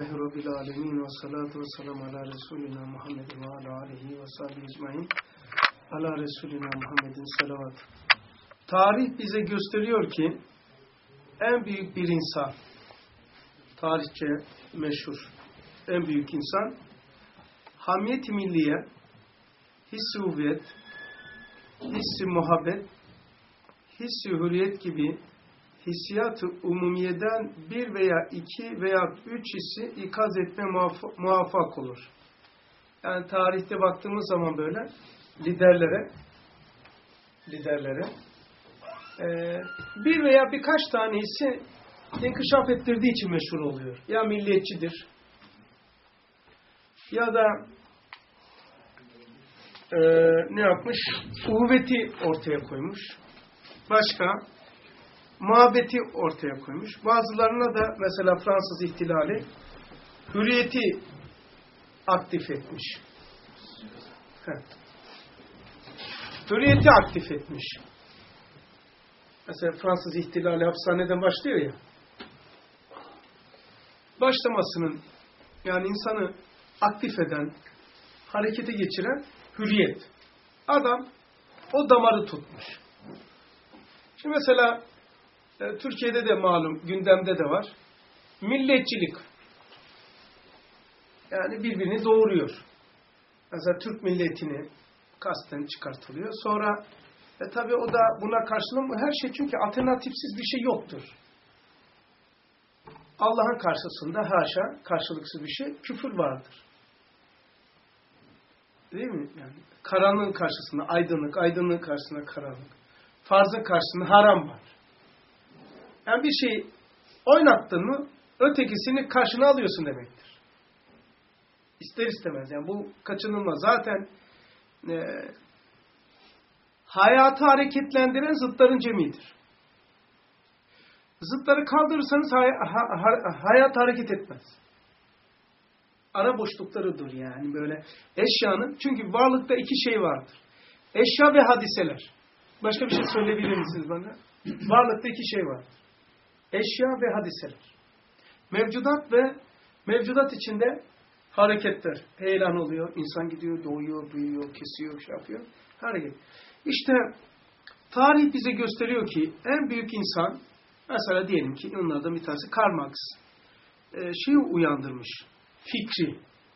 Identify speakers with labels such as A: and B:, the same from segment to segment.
A: Rabbil alemin ve salatu ve selam ala Resulina Muhammed ve ala alihi ve sahbihi ecmaîn. Ala Resulina Muhammedin salavat. Tarih bize gösteriyor ki en büyük bir insan, tarihçe meşhur en büyük insan, hamiyet-i milliye, hissi hüviyet, hissi muhabbet, hissi hürriyet gibi hissiyat-ı umumiyeden bir veya iki veya üç hissi ikaz etme muvaffak olur. Yani tarihte baktığımız zaman böyle liderlere bir veya birkaç tane hissi inkişaf ettirdiği için meşhur oluyor. Ya milliyetçidir ya da ne yapmış? Uhuvveti ortaya koymuş. Başka muhabbeti ortaya koymuş. Bazılarına da mesela Fransız ihtilali hürriyeti aktif etmiş. Hürriyeti aktif etmiş. Mesela Fransız ihtilali hapishaneden başlıyor ya. Başlamasının yani insanı aktif eden, harekete geçiren hürriyet. Adam o damarı tutmuş. Şimdi mesela Türkiye'de de malum gündemde de var. Milliyetçilik. Yani birbirini doğuruyor. Mesela Türk milletini kasten çıkartılıyor. Sonra tabii o da buna karşılık her şey çünkü alternatifsiz bir şey yoktur. Allah'ın karşısında haşa karşılıksız bir şey küfür vardır. Değil mi? Yani karanlığın karşısında aydınlık, aydınlığın karşısında karanlık. Farzın karşısında haram var. Yani bir şeyi oynattın mı ötekisini karşına alıyorsun demektir. İster istemez. Yani bu kaçınılmaz. Zaten hayatı hareketlendiren zıtların cemidir. Zıtları kaldırırsanız hayat hareket etmez. Ara boşluklarıdır yani böyle eşyanın. Çünkü varlıkta iki şey vardır. Eşya ve hadiseler. Başka bir şey söyleyebilir misiniz bana? Varlıkta iki şey var. Eşya ve hadiseler. Mevcudat ve mevcudat içinde hareketler. Heyelan oluyor. İnsan gidiyor, doğuyor, büyüyor, kesiyor, şey yapıyor. Hareket. İşte tarih bize gösteriyor ki en büyük insan mesela diyelim ki onlardan bir tanesi Karl Marx şeyi uyandırmış. Fikri.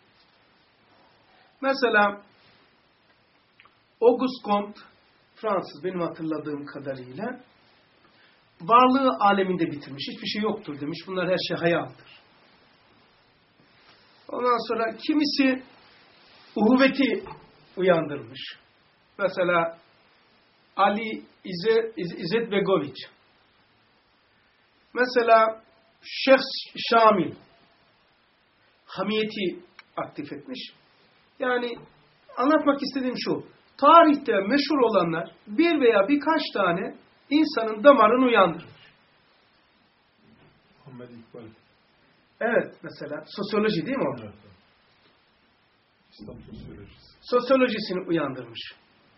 A: Mesela Auguste Comte Fransız benim hatırladığım kadarıyla varlığı aleminde bitirmiş. Hiçbir şey yoktur demiş. Bunlar her şey hayaldir. Ondan sonra kimisi uhuvveti uyandırmış. Mesela Ali İzzet Begoviç. Mesela Şeyh Şamil hamiyeti aktif etmiş. Yani anlatmak istediğim şu. Tarihte meşhur olanlar bir veya birkaç tane insanın damarını uyandırır.
B: Muhammed İkbal.
A: Evet mesela. Sosyoloji değil mi o?
B: Evet. İslam sosyolojisi.
A: Sosyolojisini uyandırmış.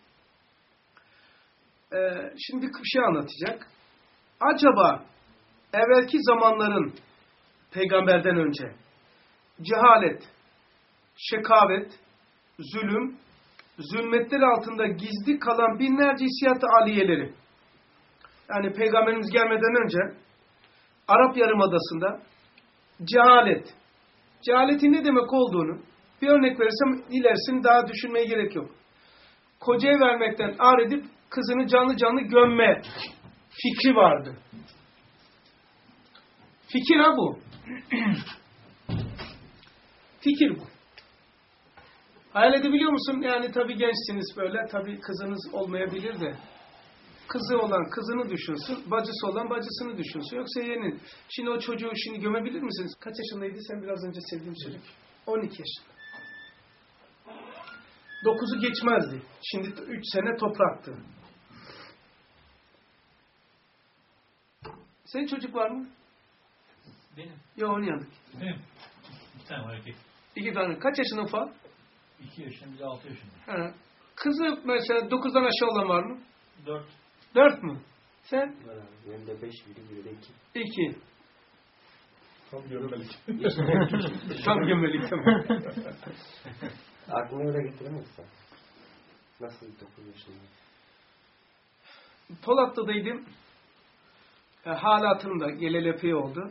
A: Şimdi bir şey anlatacak. Acaba evvelki zamanların peygamberden önce cehalet, şekavet, zulüm, zulmetler altında gizli kalan binlerce hissiyat-ı aliyeleri. Yani Peygamberimiz gelmeden önce Arap Yarımadası'nda cehalet. Cehaletin ne demek olduğunu bir örnek verirsem ilerisini daha düşünmeye gerek yok. Kocayı vermekten ar edip kızını canlı canlı gömme fikri vardı. Fikir ha bu. Fikir bu. Hayal edebiliyor musun? Yani tabii gençsiniz böyle. Tabii kızınız olmayabilir de. Kızı olan kızını düşünsün. Bacısı olan bacısını düşünsün. Yoksa yeğenin. Şimdi o çocuğu şimdi gömebilir misiniz? Kaç yaşındaydı? Sen biraz önce sevdiğim çocuk. 12 yaşında. 9'u geçmezdi. Şimdi 3 sene topraktı. Senin çocuk var mı?
C: Benim.
A: Yok onun yanındaki.
C: Benim. Bir tane var erkek.
A: 2 tane. Kaç yaşında ufak?
C: 2 yaşında, bir de 6 yaşında.
A: Ha. Kızı mesela 9'dan aşağı olan var mı?
C: 4.
A: 4 mü? Sen?
D: Benim de 5, biri de 2.
A: 2.
B: Tam gömelik.
A: Tam gömelik tamam.
D: Aklına öyle getiremezsen. Nasıl 9 yaşında?
A: Polatlı'daydım. Hala hatırımda geleli epey oldu.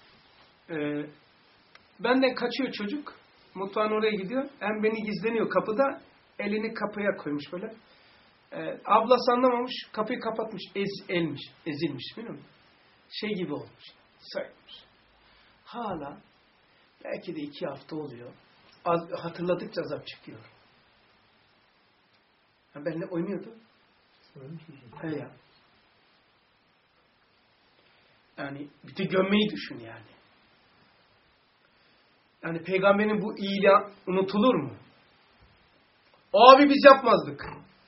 A: Benden kaçıyor çocuk. Mutfağın oraya gidiyor. Hem beni gizleniyor kapıda. Elini kapıya koymuş böyle. Ablası anlamamış. Kapıyı kapatmış. Ezilmiş. Biliyor musun? Şey gibi olmuş. Sayılmış. Hala belki de 2 hafta oluyor. Hatırladıkça azap çıkıyor. Benimle oynuyordu. He ya. Yani bir de gömmeyi düşün yani. Yani peygamberin bu iyiliği unutulur mu? Abi biz yapmazdık.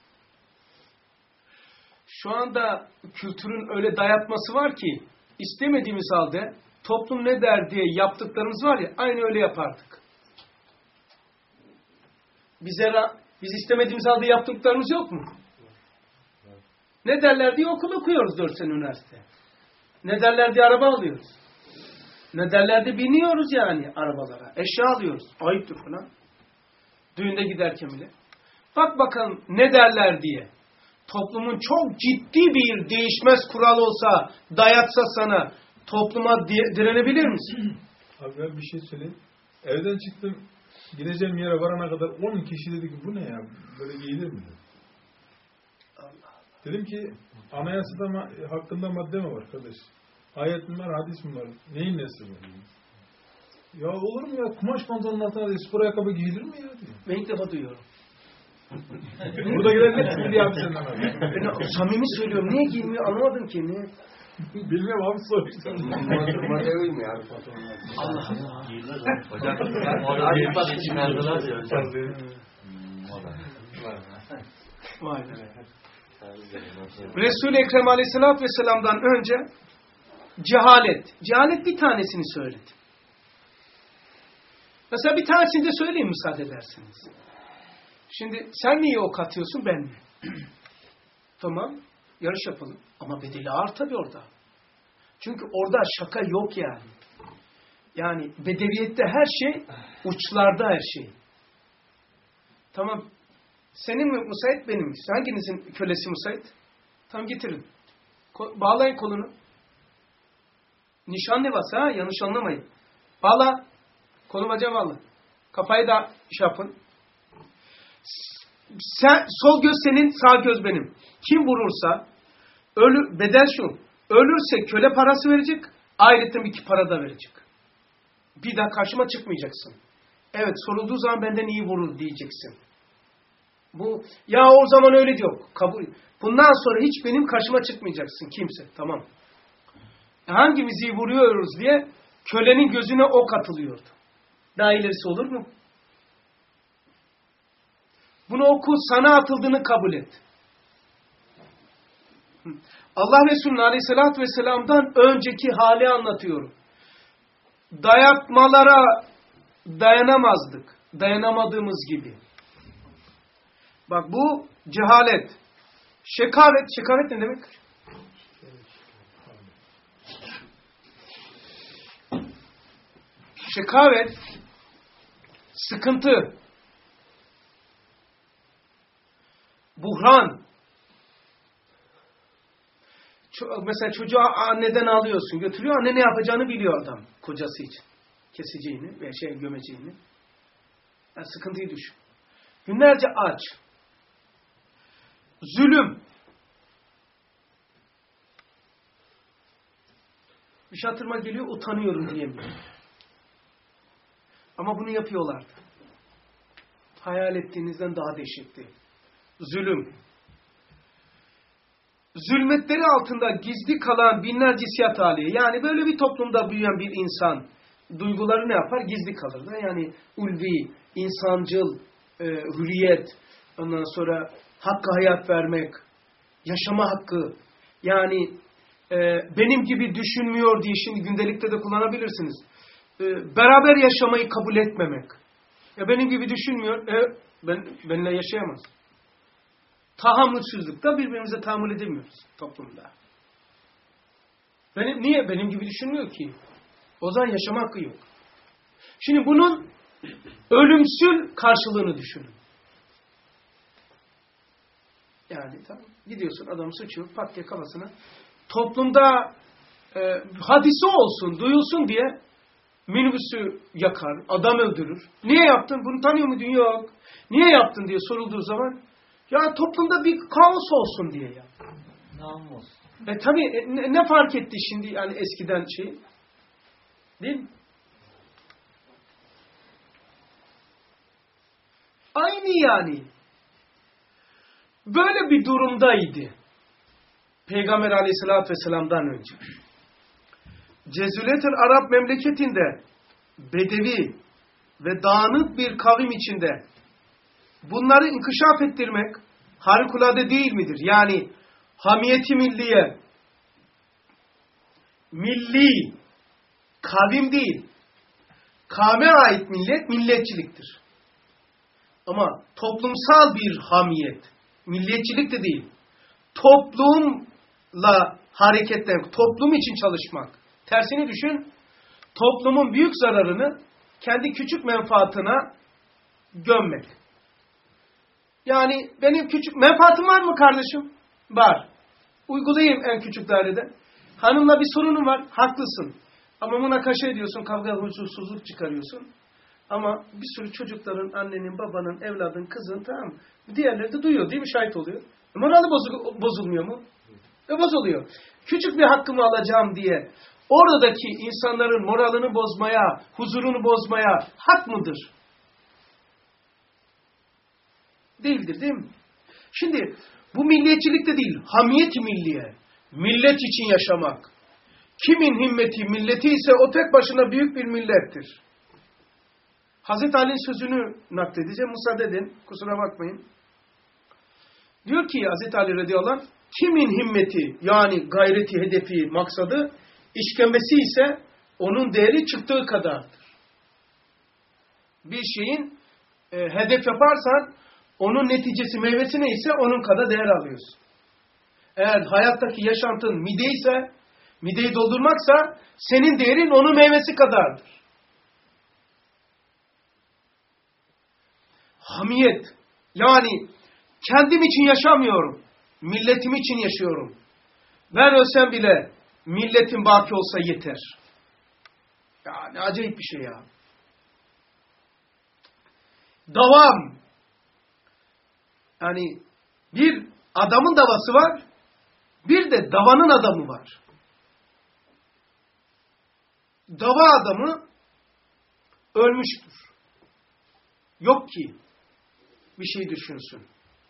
A: Şu anda kültürün öyle dayatması var ki istemediğimiz halde toplum ne der diye yaptıklarımız var ya aynı öyle yapardık. Biz istemediğimiz halde yaptıklarımız yok mu? Ne derler diye okul okuyoruz 4 sene üniversite. Ne derler diye araba alıyoruz. Ne derler diye biniyoruz yani arabalara. Eşya alıyoruz. Ayıptır falan. Düğünde giderken bile. Bak bakalım ne derler diye. Toplumun çok ciddi bir değişmez kural olsa, dayatsa sana topluma direnebilir misin?
B: Abi ben bir şey söyleyeyim. Evden çıktım. Gideceğim yere varana kadar 10 kişi dedi ki bu ne ya? Böyle giyilir mi? Dedim ki anayasada hakkında madde mi var kardeş? Ayet mi var, hadis mi var? Neyin nesi var? Ya olur mu ya? Kumaş pantolonun altına spor ayakkabı giyilir mi ya? Diyor.
A: Ben ilk defa duyuyorum.
B: Burada gidenler kim diye abi senden abi?
A: Ben samimi söylüyorum. Niye giymiyor anlamadım ki. Niye?
B: Bilmiyorum abi soruyorsun.
D: Madde uymuyor abi pantolonlar.
A: Allah Allah.
C: Hocam,
D: Abi bak çıkardılar ya hocam.
A: Vay be. Resul-i Ekrem Aleyhisselatü Vesselam'dan önce cehalet. Cehalet bir tanesini söyledi. Mesela bir tanesini de söyleyeyim müsaade ederseniz. Şimdi sen niye ok atıyorsun ben mi? Tamam. Yarış yapalım. Ama bedeli ağır tabii orada. Çünkü orada şaka yok yani. Yani bedeviyette her şey, uçlarda her şey. Tamam. Senin mi müsait benim mi? Hanginizin kölesi müsait? Tamam getirin. Bağlayın kolunu. Nişan levhası ha yanlış anlamayın. Bağla. Kolu bacağı bağla. Kafayı da şey yapın. Sol göz senin, sağ göz benim. Kim vurursa bedel şu. Ölürse köle parası verecek. Ayrıca bir para da verecek. Bir daha karşıma çıkmayacaksın. Evet sorulduğu zaman benden iyi vurur diyeceksin. Bu ya o zaman öyle diyor. Kabul. Bundan sonra hiç benim karşıma çıkmayacaksın kimse. Tamam. Hangimiz iyi vuruyoruz diye kölenin gözüne ok atılıyordu. Daha ilerisi olur mu? Bunu oku sana atıldığını kabul et. Allah Resulü Aleyhisselatü Vesselam'dan önceki hali anlatıyorum. Dayatmalara dayanamazdık. Dayanamadığımız gibi. Bak bu cehalet. Şekavet. Şekavet ne demek? Şekavet sıkıntı. Buhran. Mesela çocuğu anneden alıyorsun, götürüyor. Anne ne yapacağını biliyor adam. Kocası için. Keseceğini veya gömeceğini. Yani sıkıntıyı düşün. Günlerce aç. Zulüm. Bir şatırma geliyor, utanıyorum diyemiyor. Ama bunu yapıyorlardı. Hayal ettiğinizden daha dehşetli. Zulüm. Zulmetleri altında gizli kalan binlerce hissiyat hali. Yani böyle bir toplumda büyüyen bir insan duyguları ne yapar? Gizli kalır da. Yani ulvi, insancıl, hürriyet, ondan sonra hakkı hayat vermek, yaşama hakkı. Yani benim gibi düşünmüyor diye şimdi gündelikte de kullanabilirsiniz. Beraber yaşamayı kabul etmemek. Ya benim gibi düşünmüyor, benimle yaşayamaz. Tahammülsüzlükte birbirimize tahammül edemiyoruz toplumda. Niye? Benim gibi düşünmüyor ki. O zaman yaşama hakkı yok. Şimdi bunun ölümsül karşılığını düşünün. Yani tamam, gidiyorsun adam sıçıyor pat diye kafasına. Toplumda hadise olsun, duyulsun diye minibüsü yakar, adam öldürür. Niye yaptın? Bunu tanıyor muydun? Yok. Niye yaptın diye sorulduğu zaman ya toplumda bir kaos olsun diye ya.
C: Namus.
A: Tabii ne fark etti şimdi yani eskiden şey? Değil mi? Aynı yani. Böyle bir durumdaydı. Peygamber Aleyhisselatü Vesselam'dan önce. Cezületül Arap memleketinde bedevi ve dağınık bir kavim içinde bunları inkişaf ettirmek harikulade değil midir? Yani hamiyeti milliye, milli, kavim değil, kavme ait millet, milletçiliktir. Ama toplumsal bir hamiyet, milliyetçilik de değil, toplumla hareketlenmek, toplum için çalışmak. Tersini düşün, toplumun büyük zararını kendi küçük menfaatına gömmek. Yani benim küçük menfaatim var mı kardeşim? Var. Uygulayayım en küçük dairede. Hanımla bir sorunun var, haklısın. Ama münakaşa ediyorsun, kavga, huzursuzluk çıkarıyorsun. Ama bir sürü çocukların, annenin, babanın, evladın, kızın, tamam mı? Diğerleri de duyuyor değil mi? Şahit oluyor. Morali bozulmuyor mu? Bozuluyor. Küçük bir hakkımı alacağım diye oradaki insanların moralini bozmaya, huzurunu bozmaya hak mıdır? Değildir değil mi? Şimdi bu milliyetçilik de değil, hamiyet-i milliye. Millet için yaşamak. Kimin himmeti, milleti ise o tek başına büyük bir millettir. Hazreti Ali'nin sözünü nakledeceğim. Müsaade edin. Kusura bakmayın. Diyor ki Hazreti Ali radıyallahu anh, kimin himmeti yani gayreti, hedefi, maksadı, işkembesi ise onun değeri çıktığı kadardır. Bir şeyin hedef yaparsan onun neticesi, meyvesi neyse onun kadar değer alıyorsun. Eğer hayattaki yaşantın mide ise, mideyi doldurmaksa senin değerin onun meyvesi kadardır. Hamiyet. Yani kendim için yaşamıyorum. Milletim için yaşıyorum. Ben ölsem bile milletim baki olsa yeter. Ya ne acayip bir şey ya. Davam. Yani bir adamın davası var. Bir de davanın adamı var. Dava adamı ölmüştür. Yok ki bir şey düşünsün.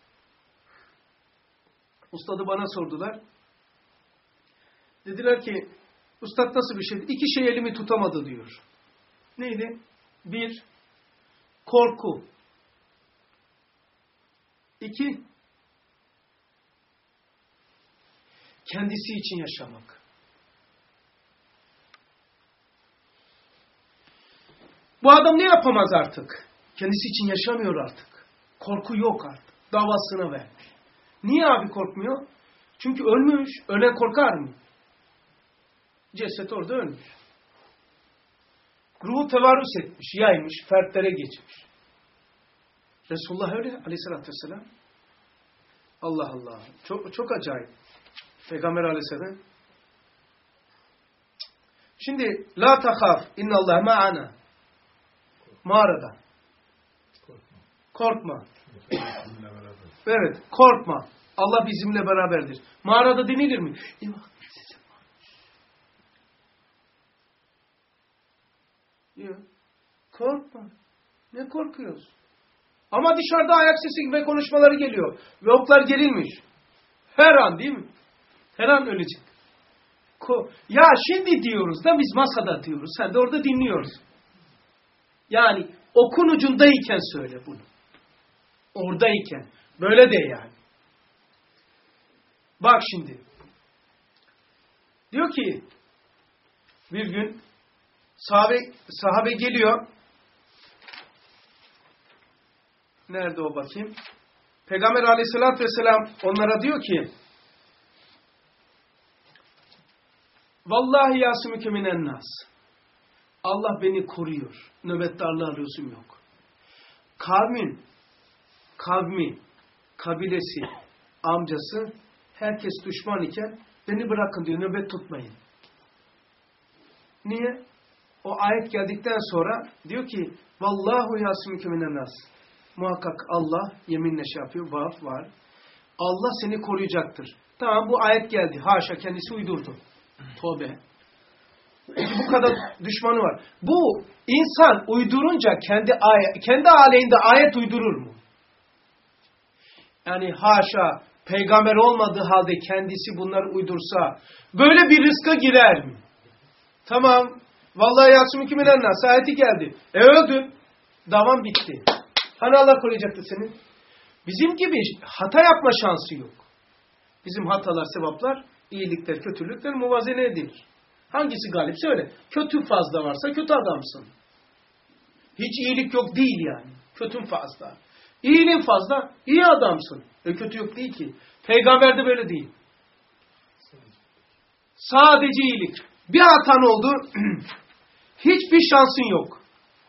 A: Ustadı bana sordular. Dediler ki, ustad nasıl bir şey? İki şey elimi tutamadı diyor. Neydi? Bir, korku. İki, kendisi için yaşamak. Bu adam ne yapamaz artık? Kendisi için yaşamıyor artık. Korku yok artık. Davasına vermiş. Niye abi korkmuyor? Çünkü ölmüş. Ölen korkar mı? Ceset orada ölmüş. Ruhu tevarüs etmiş, yaymış, fertlere geçmiş. Resulullah öyle aleyhissalatü vesselam. Allah Allah. Çok acayip. Peygamber aleyhisselam. Şimdi la tahaf innallah ma'ana. Mağarada. Korkma. Evet, korkma. Allah bizimle beraberdir. Mağarada denilir mi? Yok. Korkma. Ne korkuyoruz? Ama dışarıda ayak sesi ve konuşmaları geliyor. Ve oklar gerilmiş. Her an değil mi? Her an ölecek. Ya şimdi diyoruz da biz masada diyoruz. Sen de orada dinliyoruz. Yani okun ucundayken söyle bunu. Oradayken. Böyle de yani. Bak şimdi. Diyor ki bir gün sahabe geliyor. Nerede o bakayım? Peygamber aleyhissalatü vesselam onlara diyor ki vallahi yasümüke minen nas. Allah beni koruyor. Nöbetdarlığa lüzum yok. Kavmi, kabilesi, amcası, herkes düşman iken beni bırakın diyor, nöbet tutmayın. Niye? O ayet geldikten sonra diyor ki vallahu yasmike minen nas. Muhakkak Allah yeminle şey yapıyor, var. Allah seni koruyacaktır. Tamam, bu ayet geldi. Haşa, kendisi uydurdu. Tövbe. Bu kadar düşmanı var. Bu insan uydurunca kendi aleyhinde ayet uydurur mu? Yani haşa, peygamber olmadığı halde kendisi bunları uydursa böyle bir rızka girer mi? Tamam. Vallahi yasmike minen nas ayeti geldi. Öldün. Davam bitti. Hani Allah koruyacaktı seni? Bizim gibi hata yapma şansı yok. Bizim hatalar, sevaplar, iyilikler, kötülükler muvazene edilir. Hangisi galip söyle. Kötü fazla varsa kötü adamsın. Hiç iyilik yok değil yani. Kötün fazla. İyiliğin fazla, iyi adamsın. Kötü yok değil ki. Peygamber de böyle değil. Sadece iyilik. Bir hatan oldu, hiçbir şansın yok.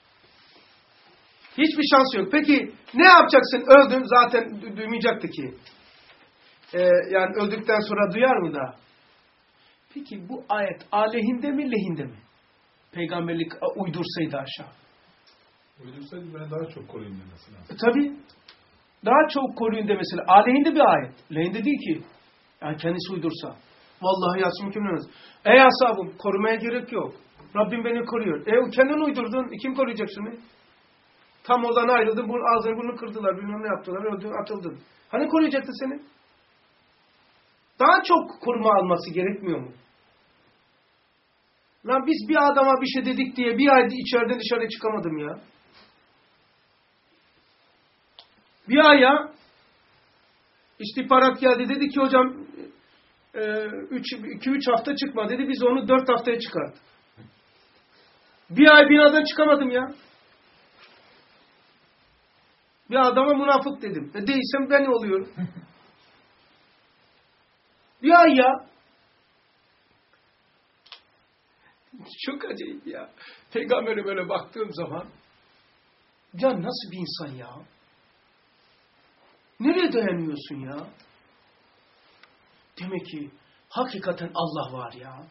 A: Hiçbir şansı yok. Peki ne yapacaksın? Öldün, zaten duymayacaktı ki. Yani öldükten sonra duyar mı da? Peki bu ayet aleyhinde mi, lehinde mi? Peygamberlik uydursaydı aşağı.
B: Uydursaydı beni daha çok koruyun demesi lazım.
A: Tabii. Daha çok koruyun demesi lazım. Aleyhinde bir ayet. Lehinde değil ki. Yani kendisi uydursa. Vallahi yasmike minen nas. Ey ashabım, korumaya gerek yok. Rabbim beni koruyor. Kendin uydurdun. Kim koruyacak seni? Tam oradan ayrıldın, ağzını burnunu kırdılar, bilmem ne yaptılar, öldün, atıldın. Hani koruyacaktı seni? Daha çok koruma alması gerekmiyor mu? Lan biz bir adama bir şey dedik diye bir ay içeriden dışarı çıkamadım ya. Bir ay ya. İstihbarat geldi, dedi ki hocam 2-3 hafta çıkma dedi, biz onu 4 haftaya çıkarttık. Bir ay binadan çıkamadım ya. Bir adama münafık dedim. Değilsem ben oluyorum. Bir ay ya. Çok acayip ya. Peygamber'e böyle baktığım zaman ya nasıl bir insan ya? Nereye dayanıyorsun ya? Demek ki hakikaten Allah var ya.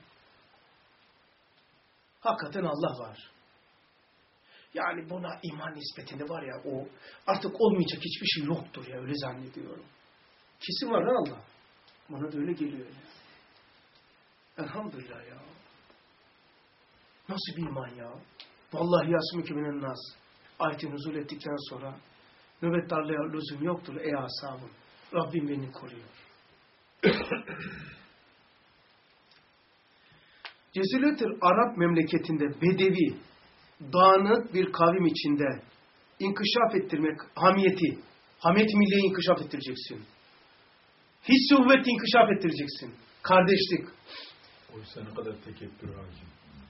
A: Hakikaten Allah var. Yani buna iman nispetinde var ya, o artık olmayacak hiçbir şey yoktur ya, öyle zannediyorum. Kesin var ha Allah. Bana da öyle geliyor ya. Elhamdülillah ya. Nasıl bir iman ya? Vallahi yasmike minen nas. Ayeti nuzul ettikten sonra nöbetdarlığa lüzum yoktur ey ashabım. Rabbim beni koruyor. Cezire-i Arap memleketinde bedevi, dağınık bir kavim içinde inkişaf ettirmek, hamiyet milliye inkişaf ettireceksin. Hissi kuvvet inkişaf ettireceksin. Kardeşlik.
B: Oysa ne kadar tekebbür hakim.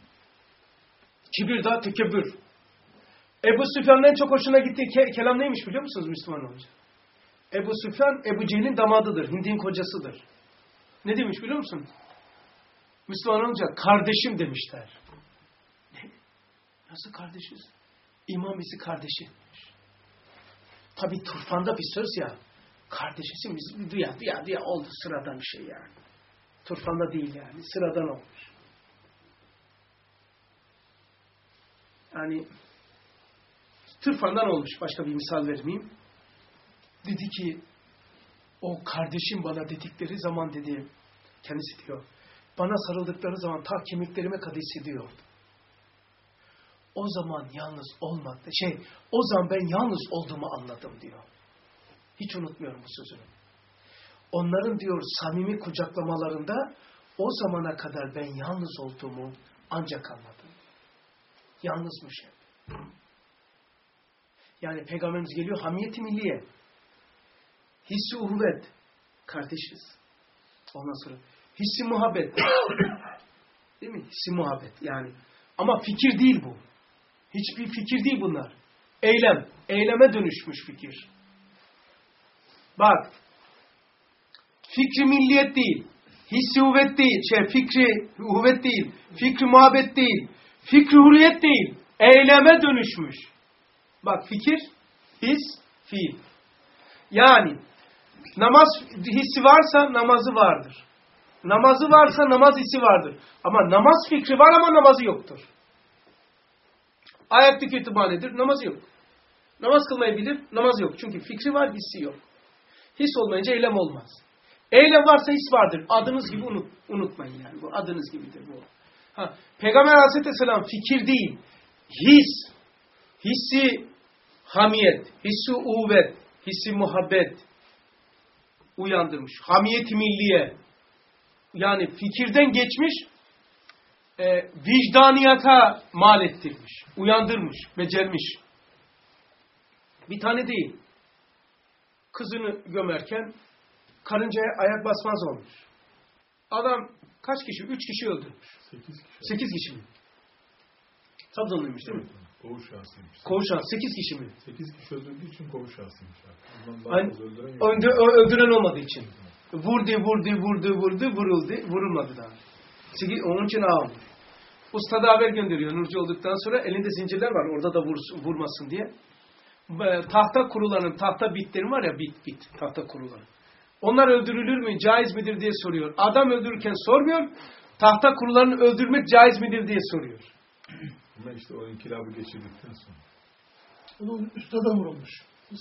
A: Kibir daha tekebbür. Ebu Süfyan'ın en çok hoşuna gittiği kelam neymiş biliyor musunuz Müslüman olunca? Ebu Süfyan, Ebu Cehil'in damadıdır. Hind'in kocasıdır. Ne demiş biliyor musun? Müslüman olunca kardeşim demişler. Ne? Nasıl kardeşiz? İmam bizi kardeşi etmiş. Tabi turfanda bir söz ya. Kardeşisin biz duya oldu, sıradan bir şey yani. Turfanda değil yani. Sıradan olmuş. Yani turfandan olmuş. Başka bir misal vermeyeyim. Dedi ki o kardeşim bana dedikleri zaman dedi, kendisi diyor, bana sarıldıkları zaman ta kemiklerime kadar hissediyordu. O zaman yalnız olmadı. O zaman ben yalnız olduğumu anladım diyor. Hiç unutmuyorum bu sözünü. Onların diyor samimi kucaklamalarında o zamana kadar ben yalnız olduğumu ancak anladım. Yalnızmış hep. Yani Peygamberimiz geliyor hamiyeti milliye. Hissi uhuvvet. Kardeşiz. Ondan sonra hissi muhabbet. Değil mi? Hissi muhabbet yani. Ama fikir değil bu. Hiçbir fikir değil bunlar. Eylem. Eyleme dönüşmüş fikir. Bak. Fikri milliyet değil. Hissi uhuvvet değil. Fikri uhuvvet değil. Fikri muhabbet değil. Fikri hürriyet değil, eyleme dönüşmüş. Bak fikir, his, fiil. Yani namaz hissi varsa namazı vardır. Namazı varsa namaz hissi vardır. Ama namaz fikri var ama namazı yoktur. Ayakta kütüphanedir, namazı yok. Namaz kılmayı bilir, namazı yok. Çünkü fikri var, hissi yok. His olmayınca eylem olmaz. Eylem varsa his vardır. Adınız gibi unutmayın yani. Bu adınız gibidir bu. Peygamber Aleyhisselam fikir değil, his, hissi hamiyet, hissi uvet, hissi muhabbet uyandırmış. Hamiyet-i milliye. Yani fikirden geçmiş, vicdaniyata mal ettirmiş, uyandırmış, becermiş. Bir tane değil. Kızını gömerken karıncaya ayak basmaz olmuş. Adam kaç kişi? 3 kişi öldürmüş. 8 kişi mi? Trabzonluymuş değil mi?
B: Koğuş şahsıymış.
A: Koğuş şahsı. 8 kişi mi?
B: 8 kişi öldürdüğü için koğuş şahsıymış.
A: Öldüren olmadığı için. Vurdu, vurulmadı daha. Onun için ağam. Usta da haber gönderiyor Nurcu olduktan sonra, elinde zincirler var orada da vurmasın diye. Tahta kurulanın, tahta bitleri var ya, bit tahta kuruları. Onlar öldürülür mü, caiz midir diye soruyor. Adam öldürürken sormuyor, tahta kurularını öldürmek caiz midir diye soruyor.
B: Ama işte o inkılabı geçirdikten sonra.
E: Onun üstada vurulmuş.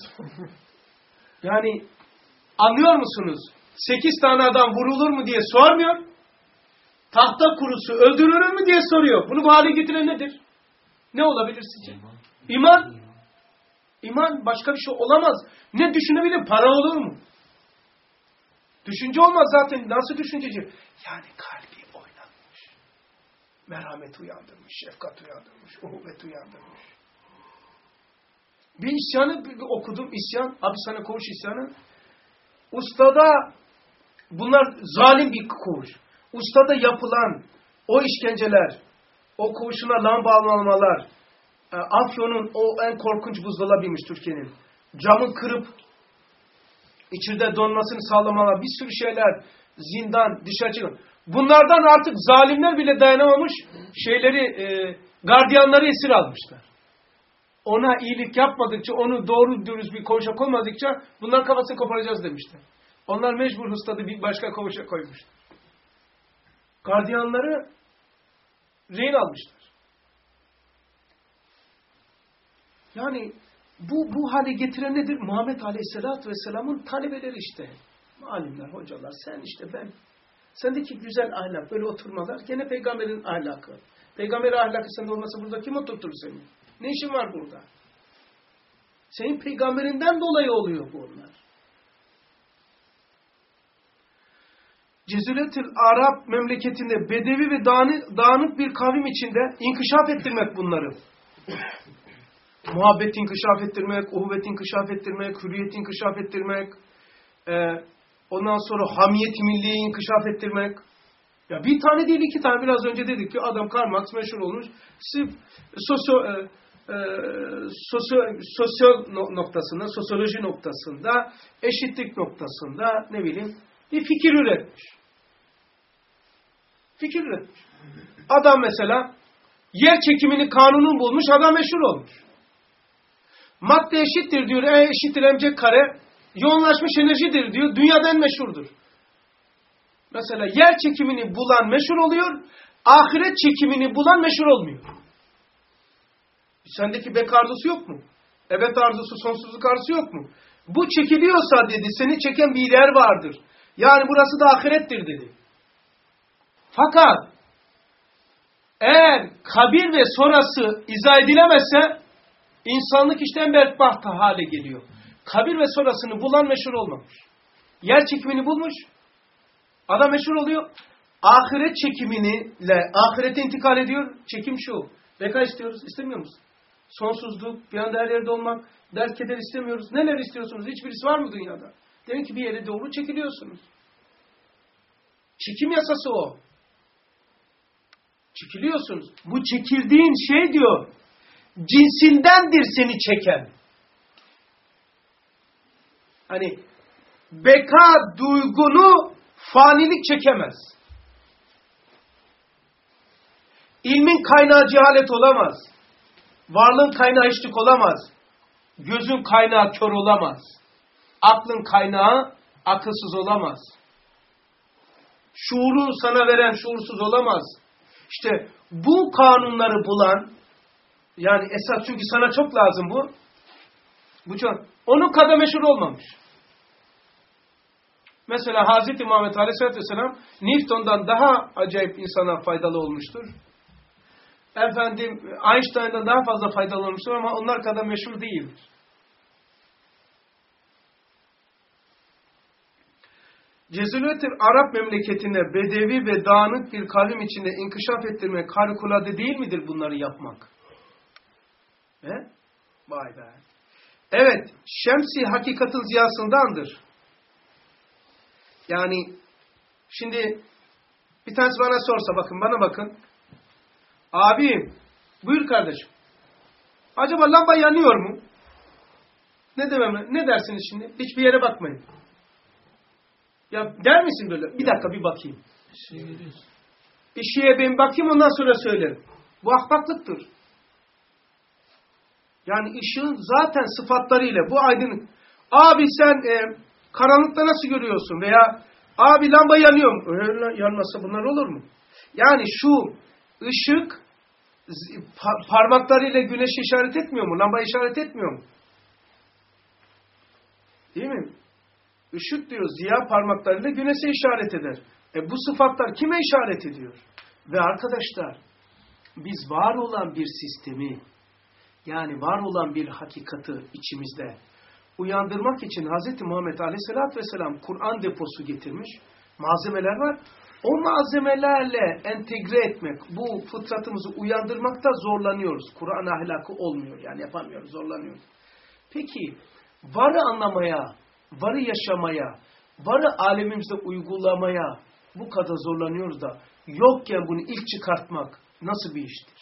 A: Yani anlıyor musunuz? 8 tane adam vurulur mu diye sormuyor. Tahta kurusu öldürülür mü diye soruyor. Bunu bu hale getiren nedir? Ne olabilir sizce? İman. İman başka bir şey olamaz. Ne düşünebilir? Para olur mu? Düşünce olmaz zaten. Nasıl düşünceci? Yani kalbi oynatmış. Merhamet uyandırmış, şefkat uyandırmış, uhuvvet uyandırmış. Bir isyanı okudum. İsyan, hapishane koğuş isyanı. Ustada bunlar zalim bir koğuş. Ustada yapılan o işkenceler, o koğuşuna lamba almalar, Afyon'un o en korkunç buzdolabıymış Türkiye'nin. Camı kırıp içeride donmasını sağlamalar, bir sürü şeyler, zindan, dışarı çıkın. Bunlardan artık zalimler bile dayanamamış, gardiyanları esir almışlar. Ona iyilik yapmadıkça, onu doğru dürüst bir koğuşa koymadıkça bunların kafasını koparacağız demişler. Onlar mecbur ustadı bir başka koğuşa koymuşlar. Gardiyanları rehin almışlar. Yani bu hale getiren nedir? Muhammed Aleyhisselatü Vesselam'ın talebeleri işte. Alimler, hocalar, sen işte ben. Sendeki güzel ahlak, böyle oturmalar gene peygamberin ahlakı. Peygamberin ahlakı sende olmasa burada kim oturtur seni? Ne işin var burada? Senin peygamberinden dolayı oluyor bunlar. Ceziretül Arap memleketinde bedevi ve dağınık bir kavim içinde inkişaf ettirmek bunları. Muhabbet inkişaf ettirmek, uhuvvet inkişaf ettirmek, hürriyet inkişaf ettirmek, ondan sonra hamiyet-i milliye inkişaf ettirmek. Ya bir tane değil, 2 tane. Biraz önce dedik ki adam Karl Marx meşhur olmuş. Sırf sosyoloji noktasında, eşitlik noktasında ne bileyim bir fikir üretmiş. Fikir üretmiş. Adam mesela yer çekimini kanunun bulmuş, adam meşhur olmuş. Madde eşittir diyor, eşittir mc kare, yoğunlaşmış enerjidir diyor, dünyada en meşhurdur. Mesela yer çekimini bulan meşhur oluyor, ahiret çekimini bulan meşhur olmuyor. Sendeki bek arzusu yok mu? Evet arzusu, sonsuzluk arzusu yok mu? Bu çekiliyorsa dedi, seni çeken bir yer vardır. Yani burası da ahirettir dedi. Fakat eğer kabir ve sonrası izah edilemezse insanlık işte en berbat hale geliyor. Kabir ve sonrasını bulan meşhur olmamış. Yer çekimini bulmuş, adam meşhur oluyor. Ahiret çekiminiyle ahirete intikal ediyor. Çekim şu. Beka istiyoruz, istemiyor musun? Sonsuzluk, bir anda her yerde olmak, dert keder istemiyoruz. Neler istiyorsunuz? Hiçbirisi var mı dünyada? Demek ki bir yere doğru çekiliyorsunuz. Çekim yasası o. Çekiliyorsunuz. Bu çekildiğin şey diyor, cinsindendir seni çeken. Hani beka duygunu fanilik çekemez. İlmin kaynağı cehalet olamaz. Varlığın kaynağı hiçlik olamaz. Gözün kaynağı kör olamaz. Aklın kaynağı akılsız olamaz. Şuuru sana veren şuursuz olamaz. İşte bu kanunları bulan, yani esas çünkü sana çok lazım bu. Bu çok. Onun kadar meşhur olmamış. Mesela Hazreti Muhammed Aleyhisselatü Vesselam Newton'dan daha acayip insana faydalı olmuştur. Efendim Einstein'dan daha fazla faydalı olmuştur ama onlar kadar meşhur değildir. Cezireti Arap memleketine bedevi ve dağınık bir kavim içinde inkişaf ettirmek harikulade değil midir bunları yapmak? He? Vay be. Evet, Şemsi hakikatin ziyasındandır. Yani şimdi bir tanesi bana sorsa, bakın bana bakın. Abim, buyur kardeşim. Acaba lamba yanıyor mu? Ne demem? Ne dersiniz şimdi? Hiçbir yere bakmayın. Ya der misin böyle? Bir dakika bir bakayım. İşiye ben bakayım ondan sonra söylerim. Bu ahmaklıktır. Yani ışığın zaten sıfatlarıyla bu aydınlık. Abi sen karanlıkta nasıl görüyorsun? Veya abi lamba yanıyor mu? Öyle yanmasa bunlar olur mu? Yani şu ışık parmaklarıyla güneşi işaret etmiyor mu? Lamba işaret etmiyor mu? Değil mi? Işık diyor ziya parmaklarıyla güneşe işaret eder. Bu sıfatlar kime işaret ediyor? Ve arkadaşlar biz var olan bir sistemi, yani var olan bir hakikati içimizde uyandırmak için Hz. Muhammed Aleyhisselatü Vesselam Kur'an deposu getirmiş. Malzemeler var. O malzemelerle entegre etmek, bu fıtratımızı uyandırmakta zorlanıyoruz. Kur'an ahlakı olmuyor. Yani yapamıyoruz, zorlanıyoruz. Peki, varı anlamaya, varı yaşamaya, varı alemimizde uygulamaya bu kadar zorlanıyoruz da yokken bunu ilk çıkartmak nasıl bir iştir?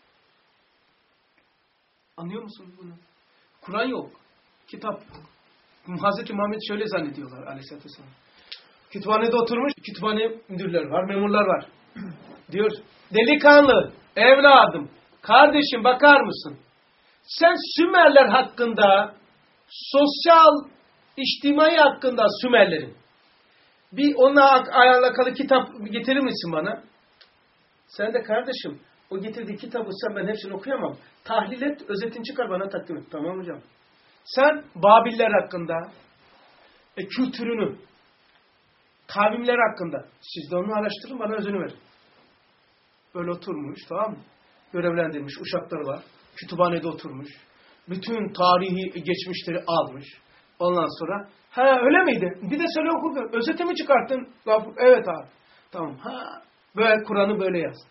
A: Anlıyor musunuz bunu? Kur'an yok. Kitap. Hazreti Muhammed şöyle zannediyorlar Aleyhisselatü Vesselam. Kütüphanede oturmuş, kütüphane müdürleri var, memurlar var. Diyor, delikanlı, evladım, kardeşim bakar mısın? Sen Sümerler hakkında, sosyal, içtimai hakkında Sümerlerin bir onunla alakalı kitap getirir misin bana? Sen de kardeşim, o getirdiği kitabı ben hepsini okuyamam. Tahlil et, özetini çıkar bana takdim et. Tamam hocam. Sen Babiller hakkında, kültürünü, kavimler hakkında, siz de onu araştırın, bana özünü verin. Böyle oturmuş, tamam mı? Görevlendirilmiş, uşakları var. Kütüphanede oturmuş. Bütün tarihi geçmişleri almış. Ondan sonra, öyle miydi? Bir de söyle oku. Özeti mi çıkarttın? Evet abi. Tamam. Böyle Kur'an'ı böyle yazdı.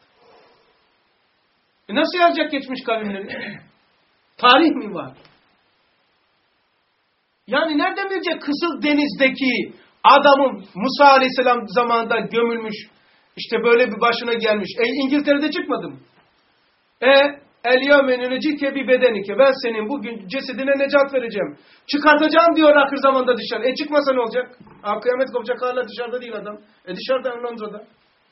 A: Nasıl yazacak geçmiş kavimleri? Tarih mi var? Yani nereden bilecek Kızıldeniz'deki adamın Musa Aleyhisselam zamanında gömülmüş, işte böyle bir başına gelmiş. İngiltere'de çıkmadı mı? El-yevme nunecike bi bedenike. Ben senin bugün cesedine necat vereceğim. Çıkartacağım diyor ahir zamanda dışarı. Çıkmasa ne olacak? Kıyamet kopacak, hala dışarıda değil adam. Dışarıda Londra'da.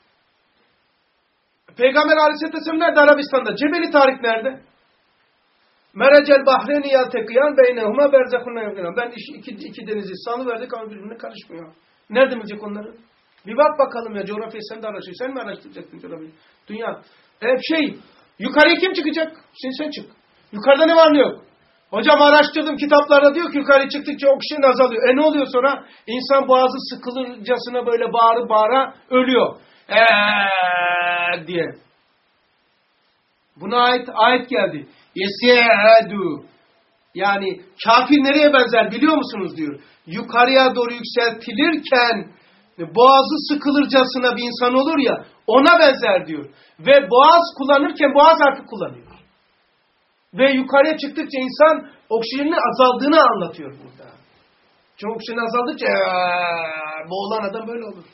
A: Peygamber Aleyhisselam nerede? Arabistan'da. Cebeli Tarık nerede? Merecel bahreni yaltekiyan beynehuma berzahunna yevgina. Ben iki denizi salıverdik ama birbirine karışmıyor. Nerede bilecek onları? Bir bak bakalım ya, coğrafyayı sen de araştır. Sen mi araştıracaksın coğrafyayı? Dünya. Yukarıya kim çıkacak? Sen çık. Yukarıda ne var ne yok? Hocam araştırdım kitaplarda, diyor ki yukarı çıktıkça oksijen azalıyor. Ne oluyor sonra? İnsan boğazı sıkılırcasına böyle bağıra bağıra ölüyor. Diye. Buna ayet geldi. Yese'du. Yani kafir nereye benzer biliyor musunuz diyor. Yukarıya doğru yükseltilirken boğazı sıkılırcasına bir insan olur ya, ona benzer diyor. Ve boğaz kullanırken boğaz harfi kullanıyor. Ve yukarıya çıktıkça insan oksijenin azaldığını anlatıyor burada. Çünkü oksijen azaldıkça boğulan adam böyle olur.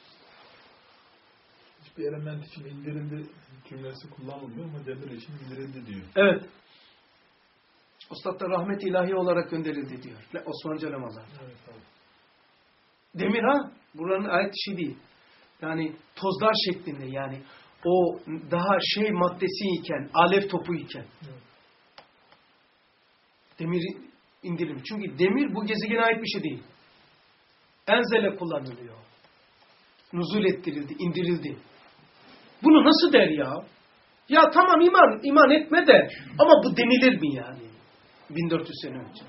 B: Hiçbir element için indirildi cümlesi kullanılmıyor ama demir için indirildi diyor.
A: Evet. Ustad da rahmet ilahi olarak gönderildi diyor. Osman Celemazar.
B: Evet, abi.
A: Demir buranın ayet işi değil. Yani tozlar şeklinde, yani o daha şey maddesi iken, alev topu iken. Demiri indirim. Çünkü demir bu gezegene ait bir şey değil. Enzele kullanılıyor. Nuzul ettirildi, indirildi. Bunu nasıl der ya? Ya tamam iman etme de ama bu denilir mi yani? 1400 sene önce.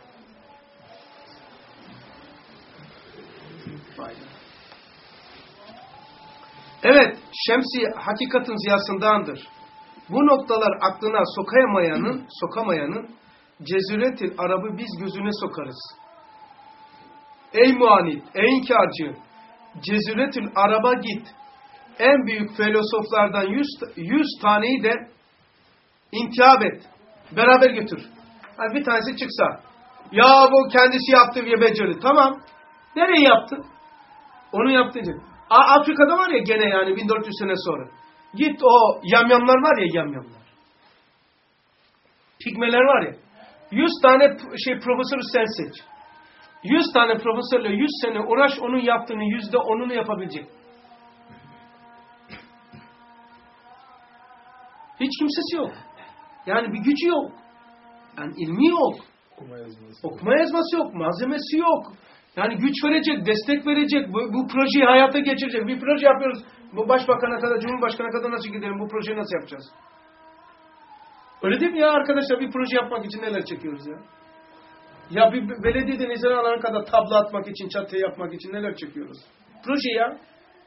A: Evet, Şemsi hakikatin ziyasındandır. Bu noktalar aklına sokamayanın Ceziretil Arabı biz gözüne sokarız. Ey muanit, ey inkarcı, Ceziretil Arab'a git. En büyük filozoflardan 100 taneyi de intihab et. Beraber götür. Hani bir tanesi çıksa. Ya bu kendisi yaptı diye becerdi. Tamam. Nereye yaptı? Onu yaptı. Afrika'da var ya gene yani 1400 sene sonra. Git o yamyamlar var ya yamyamlar. Pigmeler var ya. 100 tane profesörü sen seç. 100 tane profesörle 100 sene uğraş onun yaptığını %10'unu yapabilecek. Hiç kimsesi yok. Yani bir gücü yok. Yani ilmi yok. Okuma yazması yok. Malzemesi yok. Yani güç verecek, destek verecek. Bu projeyi hayata geçirecek. Bir proje yapıyoruz. Bu başbakana kadar, cumhurbaşkanına kadar nasıl gidelim? Bu projeyi nasıl yapacağız? Öyle değil mi ya arkadaşlar? Bir proje yapmak için neler çekiyoruz ya? Ya bir belediyede nizam kadar tablo atmak için, çatı yapmak için neler çekiyoruz? Proje ya.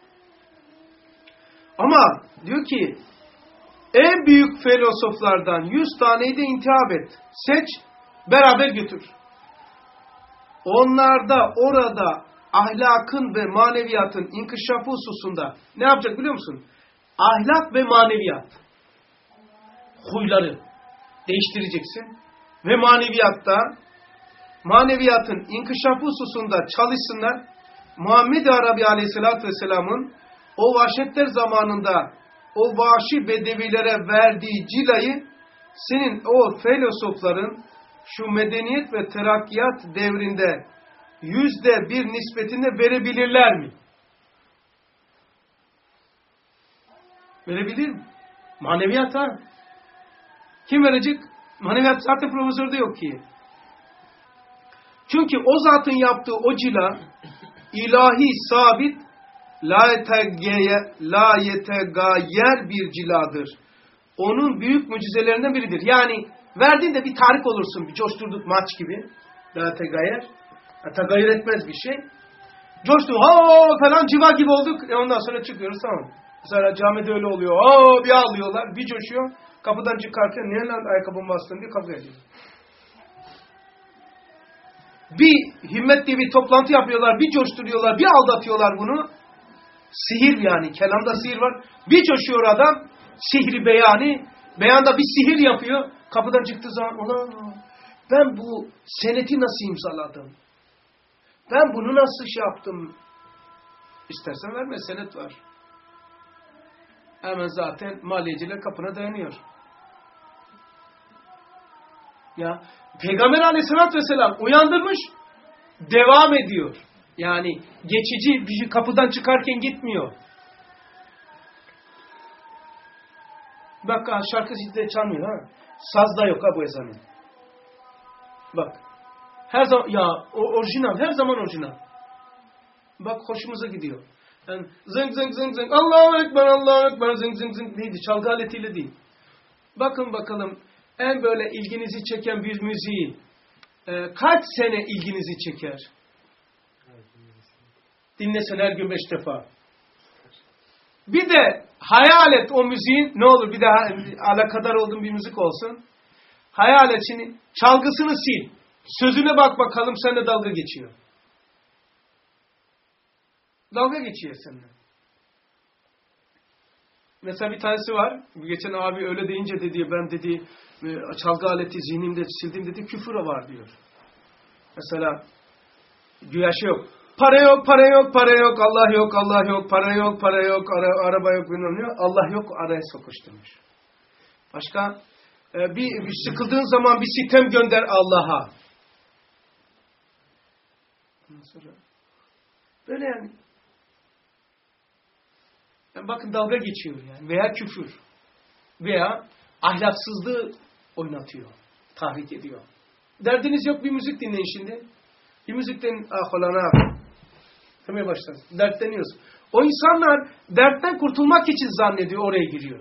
A: Ama diyor ki en büyük filozoflardan 100 taneyi de intihab et. Seç, beraber götür. Onlarda orada ahlakın ve maneviyatın inkişafı hususunda ne yapacak biliyor musun? Ahlak ve maneviyat. Huyları değiştireceksin. Ve maneviyatın inkişafı hususunda çalışsınlar. Muhammed Arabi Aleyhisselatü Vesselam'ın o vahşetler zamanında o vahşi bedevilere verdiği cilayı senin o filozofların şu medeniyet ve terakkiyat devrinde %1 nispetinde verebilirler mi? Verebilir mi? Maneviyat ha. Kim verecek? Maneviyat zaten profesörde yok ki. Çünkü o zatın yaptığı o cila ilahi sabit la yetegayer bir ciladır. Onun büyük mucizelerinden biridir. Yani verdiğinde bir tahrik olursun. Bir coşturduk maç gibi. La yetegayer. Tagayyür etmez bir şey. Coştu. Falan civa gibi olduk. Ondan sonra çıkıyoruz tamam. Mesela camide öyle oluyor. Bir ağlıyorlar. Bir coşuyor. Kapıdan çıkarken niye lan ayakkabımı bastın diye kavga ediyor. Bir himmet diye bir toplantı yapıyorlar. Bir coşturuyorlar. Bir aldatıyorlar bunu. Sihir yani. Kelamda sihir var. Bir coşuyor adam. Sihri beyani. Beyanda bir sihir yapıyor. Kapıdan çıktığı zaman ben bu seneti nasıl imzaladım? Ben bunu nasıl yaptım? İstersen verme senet var. Hemen zaten maliyeciler kapına dayanıyor. Ya Peygamber Aleyhisselatü Vesselam uyandırmış, devam ediyor. Yani geçici bir kapıdan çıkarken gitmiyor. Bak şarkı ciddi çalmıyor ha. Saz da yok ha bu ezanın. Bak. Her zaman ya orijinal, her zaman orijinal. Bak hoşumuza gidiyor. Yani zıng zıng zıng zıng Allahu Ekber Allahu Ekber zıng zıng zıng neydi? Çalgı aletiyle değil. Bakın bakalım en böyle ilginizi çeken bir müziği kaç sene ilginizi çeker? Dinlesen her gün 5 defa. Bir de hayal et o müziğin ne olur bir daha alakadar olduğun bir müzik olsun. Hayal et şimdi çalgısını sil. Sözüne bak bakalım seninle dalga geçiyor. Dalga geçiyor seninle. Mesela bir tanesi var. Geçen abi öyle deyince dedi ben dedi çalgı aleti zihnimde sildim dedi küfür var diyor. Mesela güya şey yok. Para yok, para yok, para yok, Allah yok, Allah yok, para yok, para yok, araba yok, bilmem ne. Allah yok araya sokuşturmuş. Başka bir sıkıldığın zaman bir sitem gönder Allah'a. Ondan sonra böyle yani. Yani bakın dalga geçiyor yani. Veya küfür. Veya ahlaksızlığı oynatıyor. Tahrik ediyor. Derdiniz yok, bir müzik dinleyin şimdi. Bir müzik dinleyin. Ah olan ah. Demeye başlar. Dertleniyoruz. O insanlar dertten kurtulmak için zannediyor, oraya giriyor.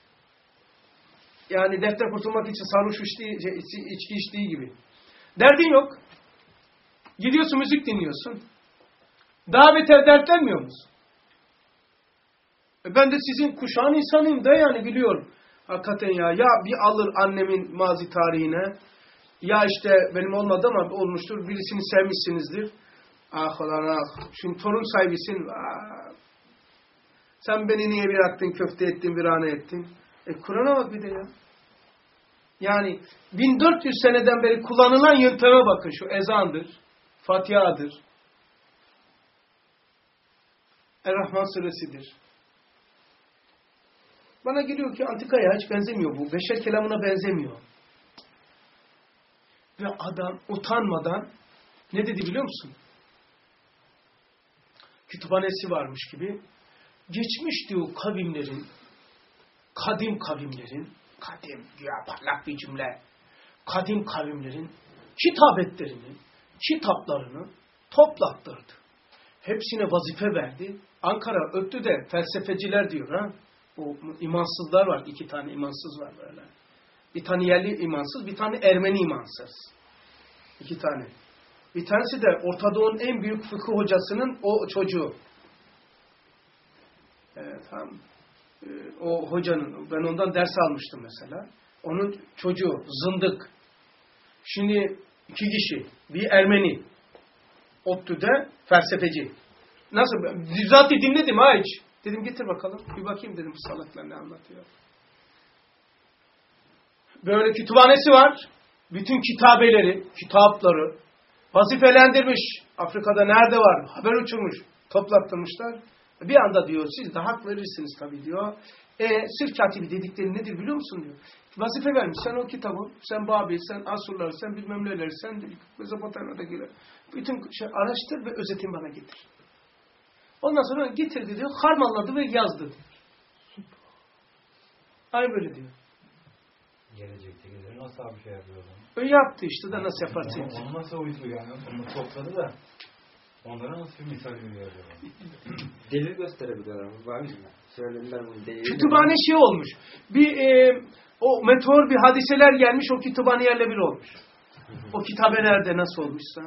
A: Yani dertten kurtulmak için sarhoş içki içtiği gibi. Derdin yok. Gidiyorsun müzik dinliyorsun. Daha beter dertlenmiyor musun? Ben de sizin kuşağın insanıyım da yani biliyorum. Hakikaten ya. Ya bir alır annemin mazi tarihine. Ya işte benim olmadı ama olmuştur. Birisini sevmişsinizdir. Ah ulan ah. Şimdi torun sahibisin. Ah. Sen beni niye bıraktın, köfte ettin, virane ettin. Kur'an'a bak bir de ya. Yani 1400 seneden beri kullanılan yönteme bakın. Şu ezandır, Fatiha'dır, Er-Rahman suresidir. Bana geliyor ki antikaya hiç benzemiyor bu. Beşer kelamına benzemiyor. Ve adam utanmadan ne dedi biliyor musun? Kütüphanesi varmış gibi. Geçmiş diyor kavimlerin, kadim kavimlerin, kadim güya parlak bir cümle, kadim kavimlerin kitabetlerini, kitaplarını toplattırdı. Hepsine vazife verdi. Ankara Öttü'de felsefeciler diyor ha. O imansızlar var. 2 tane imansız var böyle. Bir tane yerli imansız, bir tane Ermeni imansız. 2 tane. Bir tanesi de Orta Doğu'nun en büyük fıkıh hocasının o çocuğu. Tamam. O hocanın, ben ondan ders almıştım mesela. Onun çocuğu, zındık. Şimdi 2 kişi, bir Ermeni, ODTÜ'de felsefeci. Nasıl? Zaten dinledim ha hiç. Dedim getir bakalım, bir bakayım dedim bu salaklar ne anlatıyor. Böyle kütüphanesi var. Bütün kitabeleri, kitapları vazifelendirmiş. Afrika'da nerede var? Haber uçurmuş. Toplattırmışlar. Bir anda diyor siz de hak verirsiniz tabii diyor. Sırf katibi dedikleri nedir biliyor musun diyor. Vazife vermiş. Sen o kitabı, sen Babil, sen Asurlar, sen bilmem neler, sen Mezopotamya'dakiler. Bütün şey araştır ve özetini bana getir. Ondan sonra getirdi diyor. Harmanladı ve yazdı diyor. Ay böyle diyor.
F: Gelecekte gelir. Nasıl bir şey yapıyor adam?
A: Öyle yaptı işte de nasıl yaparsın?
F: Onu nasıl uydu yani? Onu topladı da onlara nasıl bir misal veriyor acaba?
D: Delil gösterebiliyorlar. Var mı? Söylediler bunu.
A: Kütüphane şey olmuş. O meteor bir hadiseler gelmiş, o kütüphane yerle bir olmuş. O kitabe nerede, nasıl olmuşsa.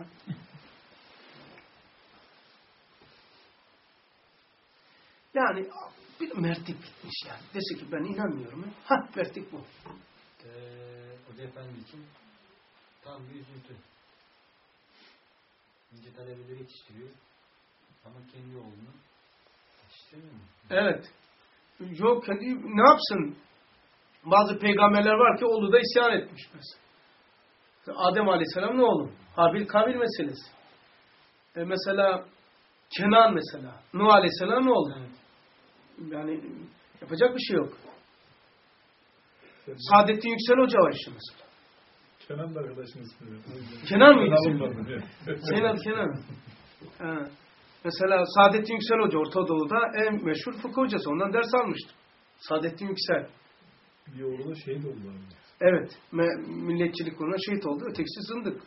A: Yani bir mertlik bitmiş yani. Dese ki ben inanmıyorum. Mertlik bu.
F: Hoca Efendi için tam bir üzüntü. İnce talebeleri yetiştiriyor. Ama kendi oğlunu yetiştirmiyor mu?
A: Evet. Yok, ne yapsın? Bazı peygamberler var ki oğlu da isyan etmiş mesela. Adem Aleyhisselam ne oğlum? Habil Kabil meselesi. Mesela Kenan mesela. Nuh Aleyhisselam ne oldu? Yani yapacak bir şey yok. Saadettin Yüksel Hoca var işte mesela.
B: Kenan da arkadaşın ismi.
A: Kenan mıydı? Kenan. Ha. Mesela Saadettin Yüksel Hoca Orta Doğu'da en meşhur fıkıh hocası. Ondan ders almıştım. Saadettin Yüksel.
B: Bir oğlu da şehit oldu.
A: Evet. Milletçilik uğruna şehit oldu. Ötekisi zındık.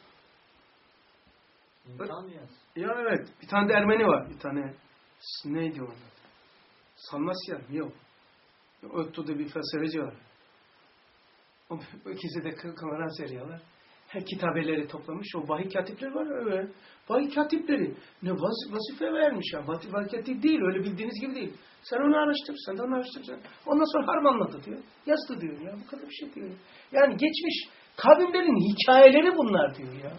F: İnsan ya.
A: Ya evet. Bir tane de Ermeni var. Bir tane. Neydi o? Salmasya mı? Yok. Öttü'de bir felsefeci var. O ikisi de kamera seriyorlar. Her kitabeleri toplamış. O vahiy katipleri var. Evet. Vahiy katipleri. Ne vazife vermiş ya. Vahiy katip değil. Öyle bildiğiniz gibi değil. Sen onu araştır. Sen de onu araştıracaksın. Ondan sonra harmanladı diyor. Yazdı diyor ya. Bu kadar bir şey diyor. Yani geçmiş kavimlerin hikayeleri bunlar diyor ya.